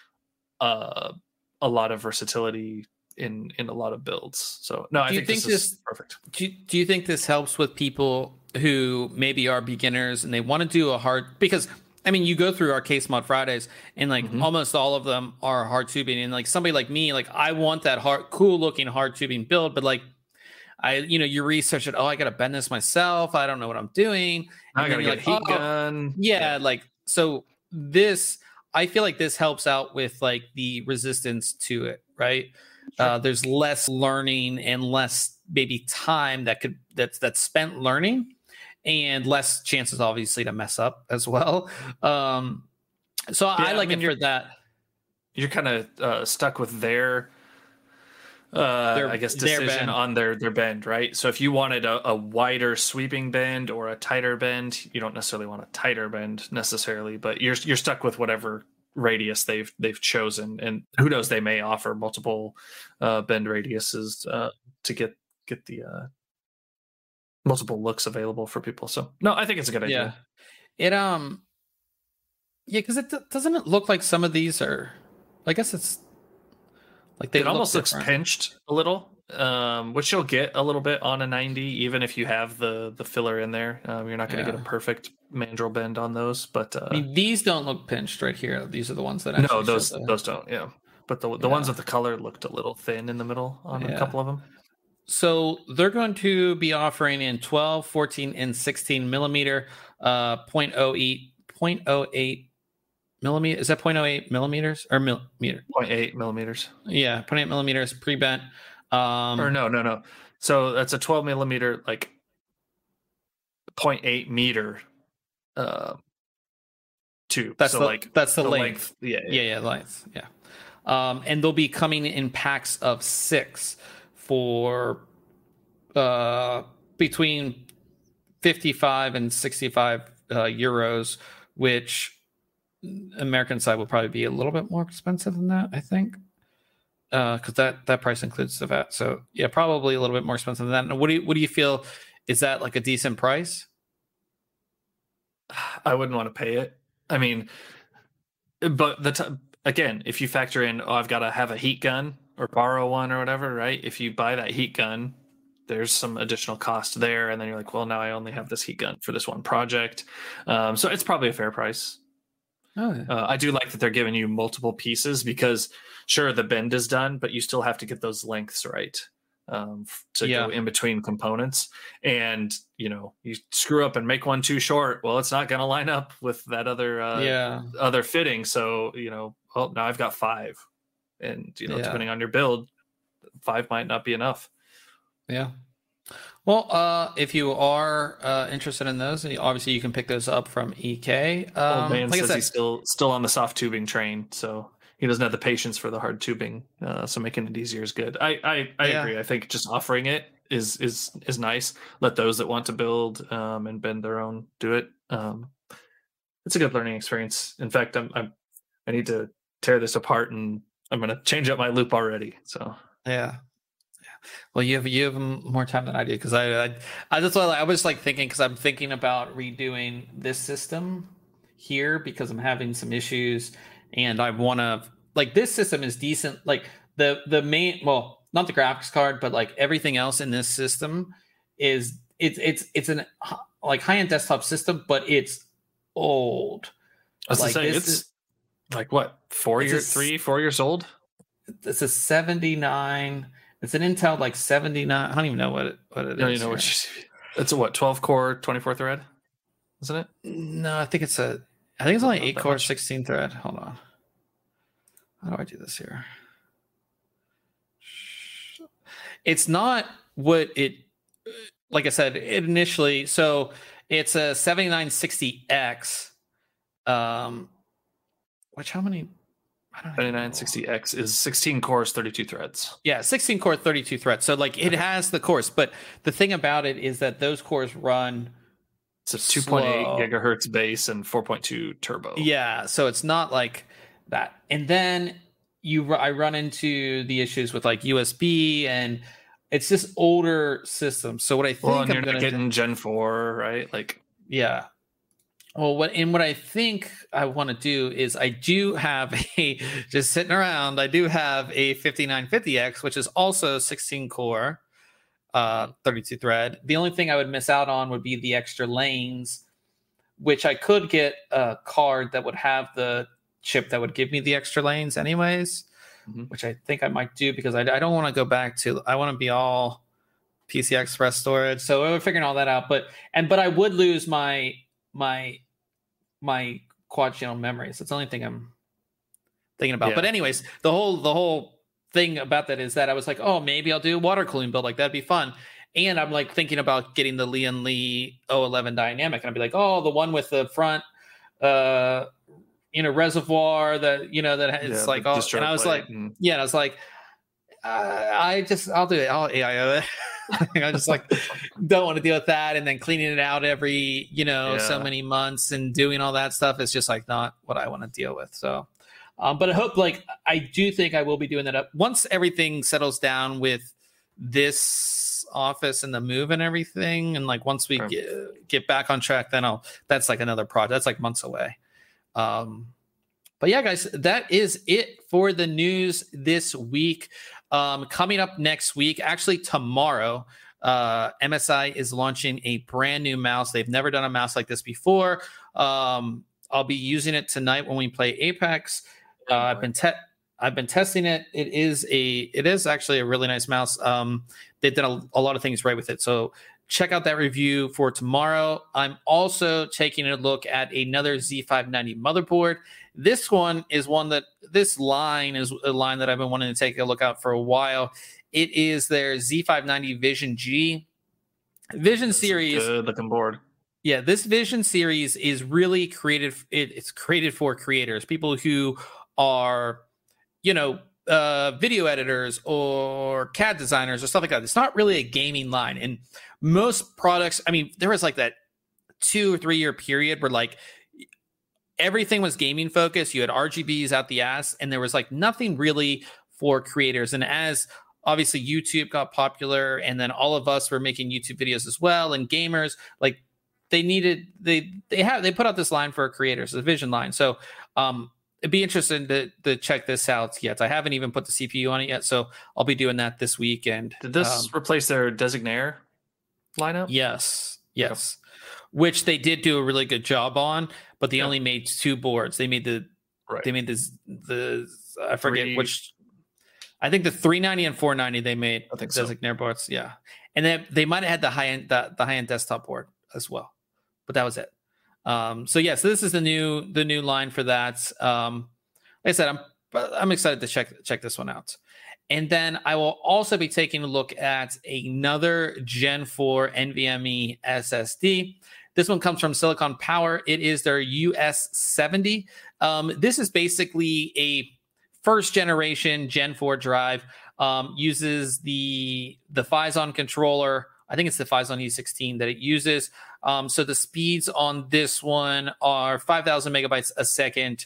[SPEAKER 2] uh, a lot of versatility in in a lot of builds. So no, I think, think this, this is perfect.
[SPEAKER 1] Do you, do you think this helps with people who maybe are beginners and they want to do a hard, because I mean, you go through our Case Mod Fridays and like mm-hmm. almost all of them are hard tubing. And like somebody like me, like I want that hard, cool looking hard tubing build, but like I, you know, you research it. Oh, I got to bend this myself. I don't know what I'm doing.
[SPEAKER 2] And I got to get like, a heat oh, gun.
[SPEAKER 1] Yeah, yeah. Like, so this, I feel like this helps out with like the resistance to it, right? Sure. Uh, there's less learning and less maybe time that could that's that's spent learning, and less chances obviously to mess up as well. Um, so yeah, I like I mean, it for that.
[SPEAKER 2] You're kind of uh, stuck with their, uh, their I guess, decision their on their their bend, right? So if you wanted a, a wider sweeping bend or a tighter bend, you don't necessarily want a tighter bend necessarily, but you're you're stuck with whatever radius they've they've chosen, and who knows, they may offer multiple uh, bend radiuses uh, to get get the uh, multiple looks available for people. So no, I think it's a good idea.
[SPEAKER 1] Yeah, it um, yeah, because it doesn't it look like some of these are, I guess it's. Like they
[SPEAKER 2] it
[SPEAKER 1] look
[SPEAKER 2] almost
[SPEAKER 1] different.
[SPEAKER 2] Looks pinched a little, um, which you'll get a little bit on a ninety, even if you have the the filler in there. Um, you're not going to yeah. get a perfect mandrel bend on those, but uh,
[SPEAKER 1] I mean, these don't look pinched right here. These are the ones that
[SPEAKER 2] no, those the... those don't. Yeah, but the the yeah. ones with the color looked a little thin in the middle on yeah. a couple of them.
[SPEAKER 1] So they're going to be offering in twelve, fourteen, and sixteen millimeter, uh, point oh eight, point oh eight. Millimeter, is that point oh eight millimeters or millimeter?
[SPEAKER 2] zero point eight millimeters.
[SPEAKER 1] Yeah, zero point eight millimeters pre-bent. Um,
[SPEAKER 2] or no, no, no. So that's a twelve millimeter, like zero point eight meter uh, tube.
[SPEAKER 1] That's
[SPEAKER 2] so
[SPEAKER 1] the,
[SPEAKER 2] like
[SPEAKER 1] that's the,
[SPEAKER 2] the
[SPEAKER 1] length.
[SPEAKER 2] length. Yeah, yeah,
[SPEAKER 1] yeah, yeah, length. Yeah. Um, and they'll be coming in packs of six for uh, between fifty-five and sixty-five uh, euros, which American side will probably be a little bit more expensive than that, I think, because uh, that that price includes the V A T. So yeah, probably a little bit more expensive than that. And what do you what do you feel? Is that like a decent price?
[SPEAKER 2] I wouldn't want to pay it. I mean, but the t- again, if you factor in, oh, I've got to have a heat gun or borrow one or whatever, right? If you buy that heat gun, there's some additional cost there, and then you're like, well, now I only have this heat gun for this one project. Um, so it's probably a fair price.
[SPEAKER 1] Oh, yeah.
[SPEAKER 2] uh, I do like that they're giving you multiple pieces because, sure, the bend is done, but you still have to get those lengths right um, to yeah. go in between components. And, you know, you screw up and make one too short, well, it's not going to line up with that other uh,
[SPEAKER 1] yeah.
[SPEAKER 2] other fitting. So, you know, well, now I've got five. And, you know,
[SPEAKER 1] yeah.
[SPEAKER 2] depending on your build, five might not be enough.
[SPEAKER 1] Yeah. Well, uh, if you are uh, interested in those, obviously you can pick those up from E K. Um,
[SPEAKER 2] Old man
[SPEAKER 1] like
[SPEAKER 2] says
[SPEAKER 1] I said,
[SPEAKER 2] he's still still on the soft tubing train, so he doesn't have the patience for the hard tubing. Uh, so making it easier is good. I I, I
[SPEAKER 1] yeah.
[SPEAKER 2] agree. I think just offering it is is is nice. Let those that want to build um, and bend their own do it. Um, it's a good learning experience. In fact, I'm, I'm I need to tear this apart and I'm going to change up my loop already. So
[SPEAKER 1] yeah. Well, you have you have more time than I do because I, I I just I was like thinking because I'm thinking about redoing this system here because I'm having some issues and I want to like this system is decent, like the the main well not the graphics card but like everything else in this system is it's it's it's an like high-end desktop system but it's old.
[SPEAKER 2] I was
[SPEAKER 1] like,
[SPEAKER 2] say it's is, like what four years a, three four years old.
[SPEAKER 1] It's a seventy-nine. It's an Intel like seventy-nine. I don't even know what it, what it
[SPEAKER 2] no,
[SPEAKER 1] is.
[SPEAKER 2] You know what? You, it's a what? twelve core, twenty-four thread. isn't it?
[SPEAKER 1] No, I think it's a. I think it's only
[SPEAKER 2] Not
[SPEAKER 1] eight
[SPEAKER 2] that
[SPEAKER 1] core,
[SPEAKER 2] much.
[SPEAKER 1] sixteen thread. Hold on. How do I do this here? It's not what it. Like I said, it initially. So it's a seventy-nine sixty X. Um, which how many? I don't know.
[SPEAKER 2] seventy-nine sixty X is sixteen cores, thirty-two threads.
[SPEAKER 1] Yeah, sixteen core, thirty-two threads. So like it has the cores, but the thing about it is that those cores run.
[SPEAKER 2] It's a two point eight
[SPEAKER 1] slow.
[SPEAKER 2] gigahertz base and four point two turbo.
[SPEAKER 1] Yeah, so it's not like that. And then you, I run into the issues with like U S B, and it's just older systems. So what I think
[SPEAKER 2] Well, and
[SPEAKER 1] I'm
[SPEAKER 2] you're
[SPEAKER 1] going
[SPEAKER 2] not
[SPEAKER 1] to
[SPEAKER 2] getting Gen four, right? Like,
[SPEAKER 1] yeah. Well, what and what I think I want to do is I do have a just sitting around. I do have a fifty-nine fifty X, which is also sixteen core, uh, thirty-two thread. The only thing I would miss out on would be the extra lanes, which I could get a card that would have the chip that would give me the extra lanes, anyways. Mm-hmm. Which I think I might do because I, I don't want to go back to. I want to be all P C I Express storage. So we're figuring all that out. But and but I would lose my. my my quad channel memories. That's the only thing I'm thinking about. Yeah. But anyways, the whole the whole thing about that is that I was like, oh, maybe I'll do a water cooling build. Like that'd be fun. And I'm like thinking about getting the Lian Li O eleven dynamic. And I'd be like, oh, the one with the front uh you know reservoir that you know that it's yeah, like all and I was like, and... yeah, and I was like, uh, I just I'll do it. I'll A I O it. I just like don't want to deal with that, and then cleaning it out every you know yeah. so many months and doing all that stuff is just like not what I want to deal with. So, um, but I hope like I do think I will be doing that up once everything settles down with this office and the move and everything, and like once we sure. get, get back on track, then I'll that's like another project. That's like months away. Um, but yeah, guys, that is it for the news this week. Um, coming up next week, actually tomorrow, uh, M S I is launching a brand new mouse. They've never done a mouse like this before. Um, I'll be using it tonight when we play Apex. Uh, I've been te- I've been testing it. It is a it is actually a really nice mouse. Um, they've done a, a lot of things right with it. So check out that review for tomorrow. I'm also taking a look at another Z five ninety motherboard. This one is one that this line is a line that I've been wanting to take a look at for a while. It is their Z five ninety Vision G. Vision That's series.
[SPEAKER 2] Good looking board.
[SPEAKER 1] Yeah, this Vision series is really created. It, it's created for creators, people who are, you know, uh, video editors or C A D designers or stuff like that. It's not really a gaming line. And most products, I mean, there was like that two or three year period where like everything was gaming focused. You had R G Bs out the ass, and there was like nothing really for creators. And as obviously YouTube got popular, and then all of us were making YouTube videos as well, and gamers, like they needed, they they have they put out this line for creators, the Vision line. So um, it'd be interesting to to check this out yet. I haven't even put the C P U on it yet, so I'll be doing that this weekend.
[SPEAKER 2] Did this um, replace their Designaire lineup?
[SPEAKER 1] Yes, yes. Okay. Which they did do a really good job on, but they yeah. only made two boards. They made the right. they made this the I forget Three. which. I think the three ninety and four ninety they made.
[SPEAKER 2] I think
[SPEAKER 1] Designaire so. boards, yeah, and then they might have had the high end the, the high end desktop board as well, but that was it. Um, so yeah, so this is the new the new line for that. Um, like I said, I'm I'm excited to check check this one out, and then I will also be taking a look at another Gen four NVMe S S D. This one comes from Silicon Power. It is their U S seventy. Um, this is basically a first generation Gen four drive. Um, uses the the Phison controller. I think it's the Phison E sixteen that it uses. Um, so the speeds on this one are five thousand megabytes a second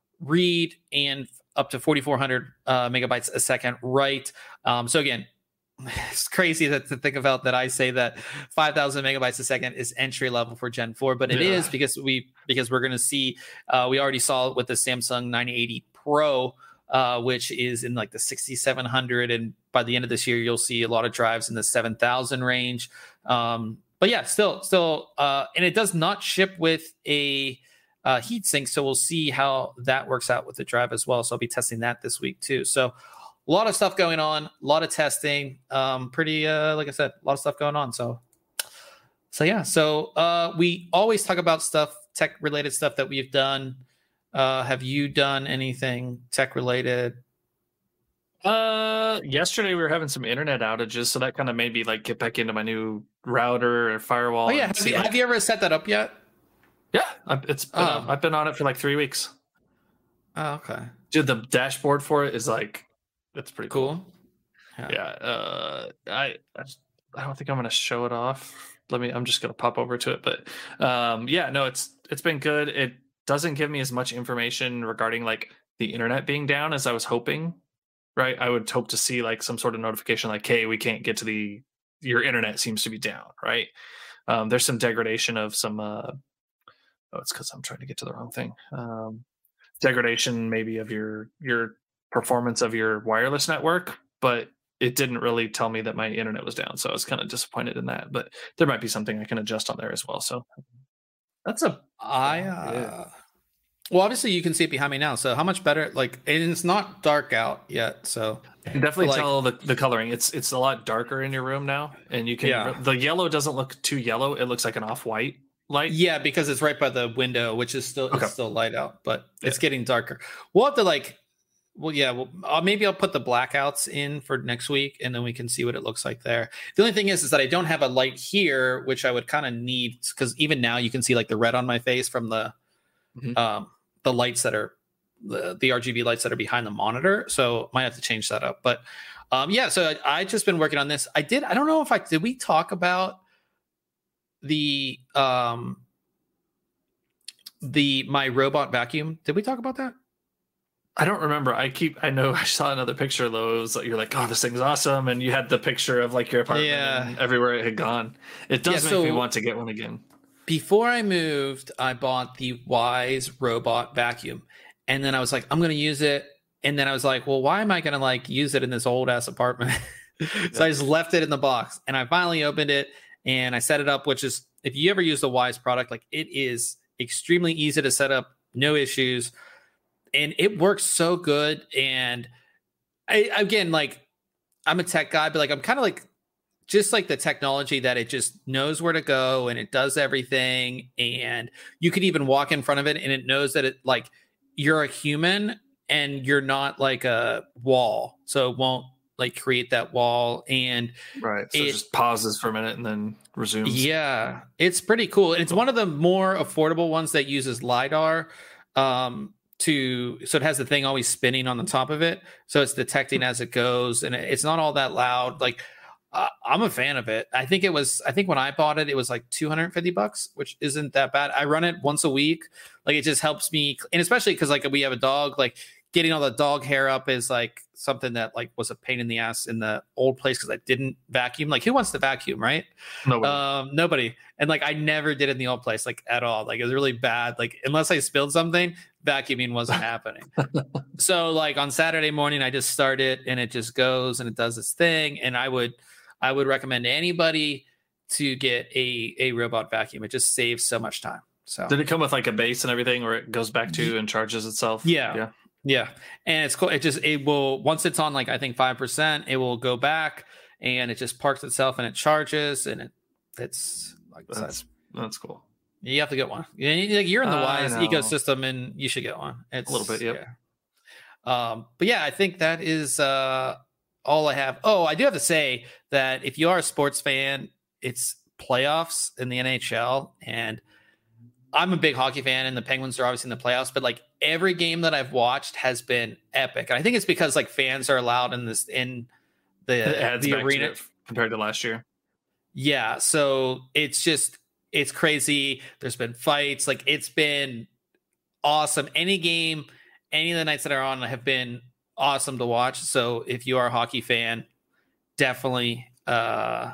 [SPEAKER 1] read and up to forty-four hundred uh, megabytes a second write. Um, so again, it's crazy that, to think about that I say that five thousand megabytes a second is entry level for Gen four, but it yeah. is because we because we're going to see, uh, we already saw it with the Samsung nine eighty Pro, uh, which is in like the sixty-seven hundred, and by the end of this year, you'll see a lot of drives in the seven thousand range. Um, but yeah, still, still, uh, and it does not ship with a uh, heatsink, so we'll see how that works out with the drive as well. So I'll be testing that this week too. So a lot of stuff going on, a lot of testing. Um, pretty, uh, like I said, a lot of stuff going on. So so yeah, so uh, we always talk about stuff, tech related stuff that we've done. Uh, have you done anything tech related?
[SPEAKER 2] Uh, yesterday we were having some internet outages, so that kind of made me like get back into my new router or firewall.
[SPEAKER 1] Oh yeah,
[SPEAKER 2] and
[SPEAKER 1] have
[SPEAKER 2] see,
[SPEAKER 1] you,
[SPEAKER 2] like-
[SPEAKER 1] have you ever set that up yet?
[SPEAKER 2] Yeah, I- it's been,
[SPEAKER 1] Oh.
[SPEAKER 2] I've been on it for like three weeks.
[SPEAKER 1] Oh, okay,
[SPEAKER 2] Dude, the dashboard for it is like, it's pretty cool.
[SPEAKER 1] cool.
[SPEAKER 2] Yeah. yeah uh, I, I just- I don't think I'm gonna show it off. Let me. I'm just gonna pop over to it, but um, yeah, no, it's it's been good. It doesn't give me as much information regarding like the internet being down as I was hoping. Right, I would hope to see like some sort of notification, like, "Hey, we can't get to the your internet seems to be down." Right. Um, there's some degradation of some. Uh, oh, it's because I'm trying to get to the wrong thing. Um, degradation maybe of your your performance of your wireless network, but it didn't really tell me that my internet was down, so I was kind of disappointed in that. But there might be something I can adjust on there as well. So that's a
[SPEAKER 1] I uh, well, obviously you can see it behind me now. So how much better? Like, and it's not dark out yet, so
[SPEAKER 2] you can definitely
[SPEAKER 1] like,
[SPEAKER 2] tell the, the coloring. It's it's a lot darker in your room now, and you can
[SPEAKER 1] Yeah.
[SPEAKER 2] the yellow doesn't look too yellow. It looks like an off white light.
[SPEAKER 1] Yeah, because it's right by the window, which is still
[SPEAKER 2] Okay.
[SPEAKER 1] it's still light out, but it's
[SPEAKER 2] Yeah.
[SPEAKER 1] getting darker. We'll have to like, well, yeah, well, uh, maybe I'll put the blackouts in for next week, and then we can see what it looks like there. The only thing is, is that I don't have a light here, which I would kind of need, because even now you can see like the red on my face from the
[SPEAKER 2] Mhm.
[SPEAKER 1] um, the lights that are the, the R G B lights that are behind the monitor. So might have to change that up. But um, yeah, so I, I just been working on this. I did. I don't know if I did. We talk about the um the my robot vacuum. Did we talk about that?
[SPEAKER 2] I don't remember. I keep. I know. I saw another picture though. It was like you're like, oh, this thing's awesome, and you had the picture of like your apartment
[SPEAKER 1] Yeah.
[SPEAKER 2] and everywhere it had gone. It does
[SPEAKER 1] Yeah,
[SPEAKER 2] make me
[SPEAKER 1] so-
[SPEAKER 2] want to get one again.
[SPEAKER 1] Before I moved, I bought the Wise robot vacuum, and then I was like, I'm gonna use it. And then I was like, well, why am I gonna like use it in this old ass apartment? So I just left it in the box, and I finally opened it and I set it up. Which is, if you ever use the Wise product, like it is extremely easy to set up, no issues, and it works so good. And I again, like I'm a tech guy, but like I'm kind of like just like the technology that it just knows where to go and it does everything, and you could even walk in front of it and it knows that it like you're a human and you're not like a wall, so it won't like create that wall. And
[SPEAKER 2] Right. So
[SPEAKER 1] it-
[SPEAKER 2] it just pauses for a minute and then resumes.
[SPEAKER 1] yeah, it's pretty cool. And it's one of the more affordable ones that uses LiDAR um, to, so it has the thing always spinning on the top of it. So it's detecting as it goes, and it's not all that loud. Like, uh, I'm a fan of it. I think it was, I think when I bought it, it was like two hundred fifty bucks, which isn't that bad. I run it once a week. Like, it just helps me. And especially because like we have a dog, like getting all the dog hair up is like something that like was a pain in the ass in the old place because I didn't vacuum. Like, who wants to vacuum, right?
[SPEAKER 2] Nobody.
[SPEAKER 1] Um, nobody. And like I never did it in the old place, like at all. Like it was really bad. Like unless I spilled something, vacuuming wasn't happening. So like on Saturday morning, I just start it and it just goes and it does its thing. And I would I would recommend anybody to get a a robot vacuum. It just saves so much time. So
[SPEAKER 2] Did it come with like a base and everything where it goes back to and charges itself?
[SPEAKER 1] Yeah.
[SPEAKER 2] Yeah.
[SPEAKER 1] Yeah, and it's cool. It just it will once it's on like I think five percent, it will go back and it just parks itself and it charges and it it's like I said,
[SPEAKER 2] That's that's cool.
[SPEAKER 1] you have to get one. You- you- You're in the
[SPEAKER 2] I
[SPEAKER 1] Wise
[SPEAKER 2] know.
[SPEAKER 1] ecosystem and you should get one. It's
[SPEAKER 2] A little bit, yep.
[SPEAKER 1] Yeah. Um, but yeah, I think that is uh, all I have. Oh, I do have to say that if you are a sports fan, it's playoffs in the N H L, and I'm a big hockey fan, and the Penguins are obviously in the playoffs. But like every game that I've watched has been epic, and I think it's because like fans are allowed in this in the
[SPEAKER 2] It adds
[SPEAKER 1] the
[SPEAKER 2] back to
[SPEAKER 1] arena.
[SPEAKER 2] it compared to last year.
[SPEAKER 1] Yeah, so it's just it's crazy. There's been fights, like it's been awesome. Any game, any of the nights that are on have been awesome to watch. So if you are a hockey fan, definitely uh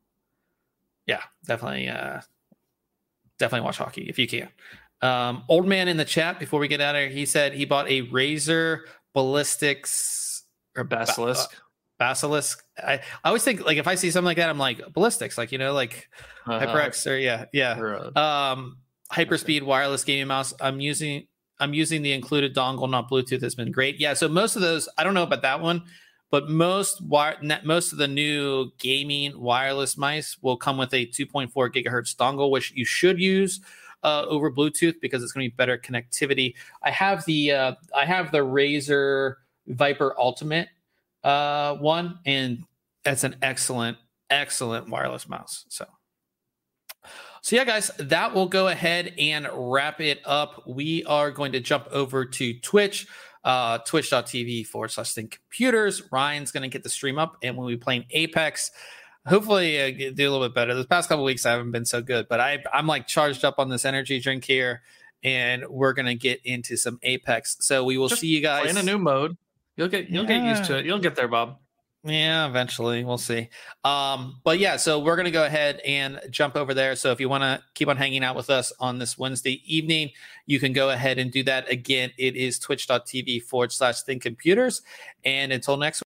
[SPEAKER 1] yeah, definitely uh definitely watch hockey if you can. Um old man in the chat before we get out of here, he said he bought a Razer Ballistics or ba-
[SPEAKER 2] Basilisk.
[SPEAKER 1] uh, Basilisk. I, I always think like if I see something like that, I'm like ballistics, like you know, like
[SPEAKER 2] Uh-huh.
[SPEAKER 1] HyperX or yeah, yeah.
[SPEAKER 2] Or, uh,
[SPEAKER 1] Um, Hyperspeed wireless gaming mouse. I'm using I'm using the included dongle, not Bluetooth. Has been great. Yeah. So most of those, I don't know about that one, but most wire, most of the new gaming wireless mice will come with a two point four gigahertz dongle, which you should use uh, over Bluetooth because it's going to be better connectivity. I have the uh, I have the Razer Viper Ultimate uh, one, and that's an excellent, excellent wireless mouse. So. So yeah, guys, that will go ahead and wrap it up. We are going to jump over to Twitch, uh, twitch.tv forward slash think computers. Ryan's going to get the stream up, and we'll be playing Apex. Hopefully, uh, do a little bit better. The past couple weeks, I haven't been so good, but I, I'm like charged up on this energy drink here, and we're going to get into some Apex. So we will Just see you guys
[SPEAKER 2] in a new mode. You'll get you'll yeah. get used to it. You'll get there, Bob.
[SPEAKER 1] Yeah, eventually we'll see. Um, but yeah, so we're going to go ahead and jump over there. So if you want to keep on hanging out with us on this Wednesday evening, you can go ahead and do that. Again, it is twitch.tv forward slash think computers. And until next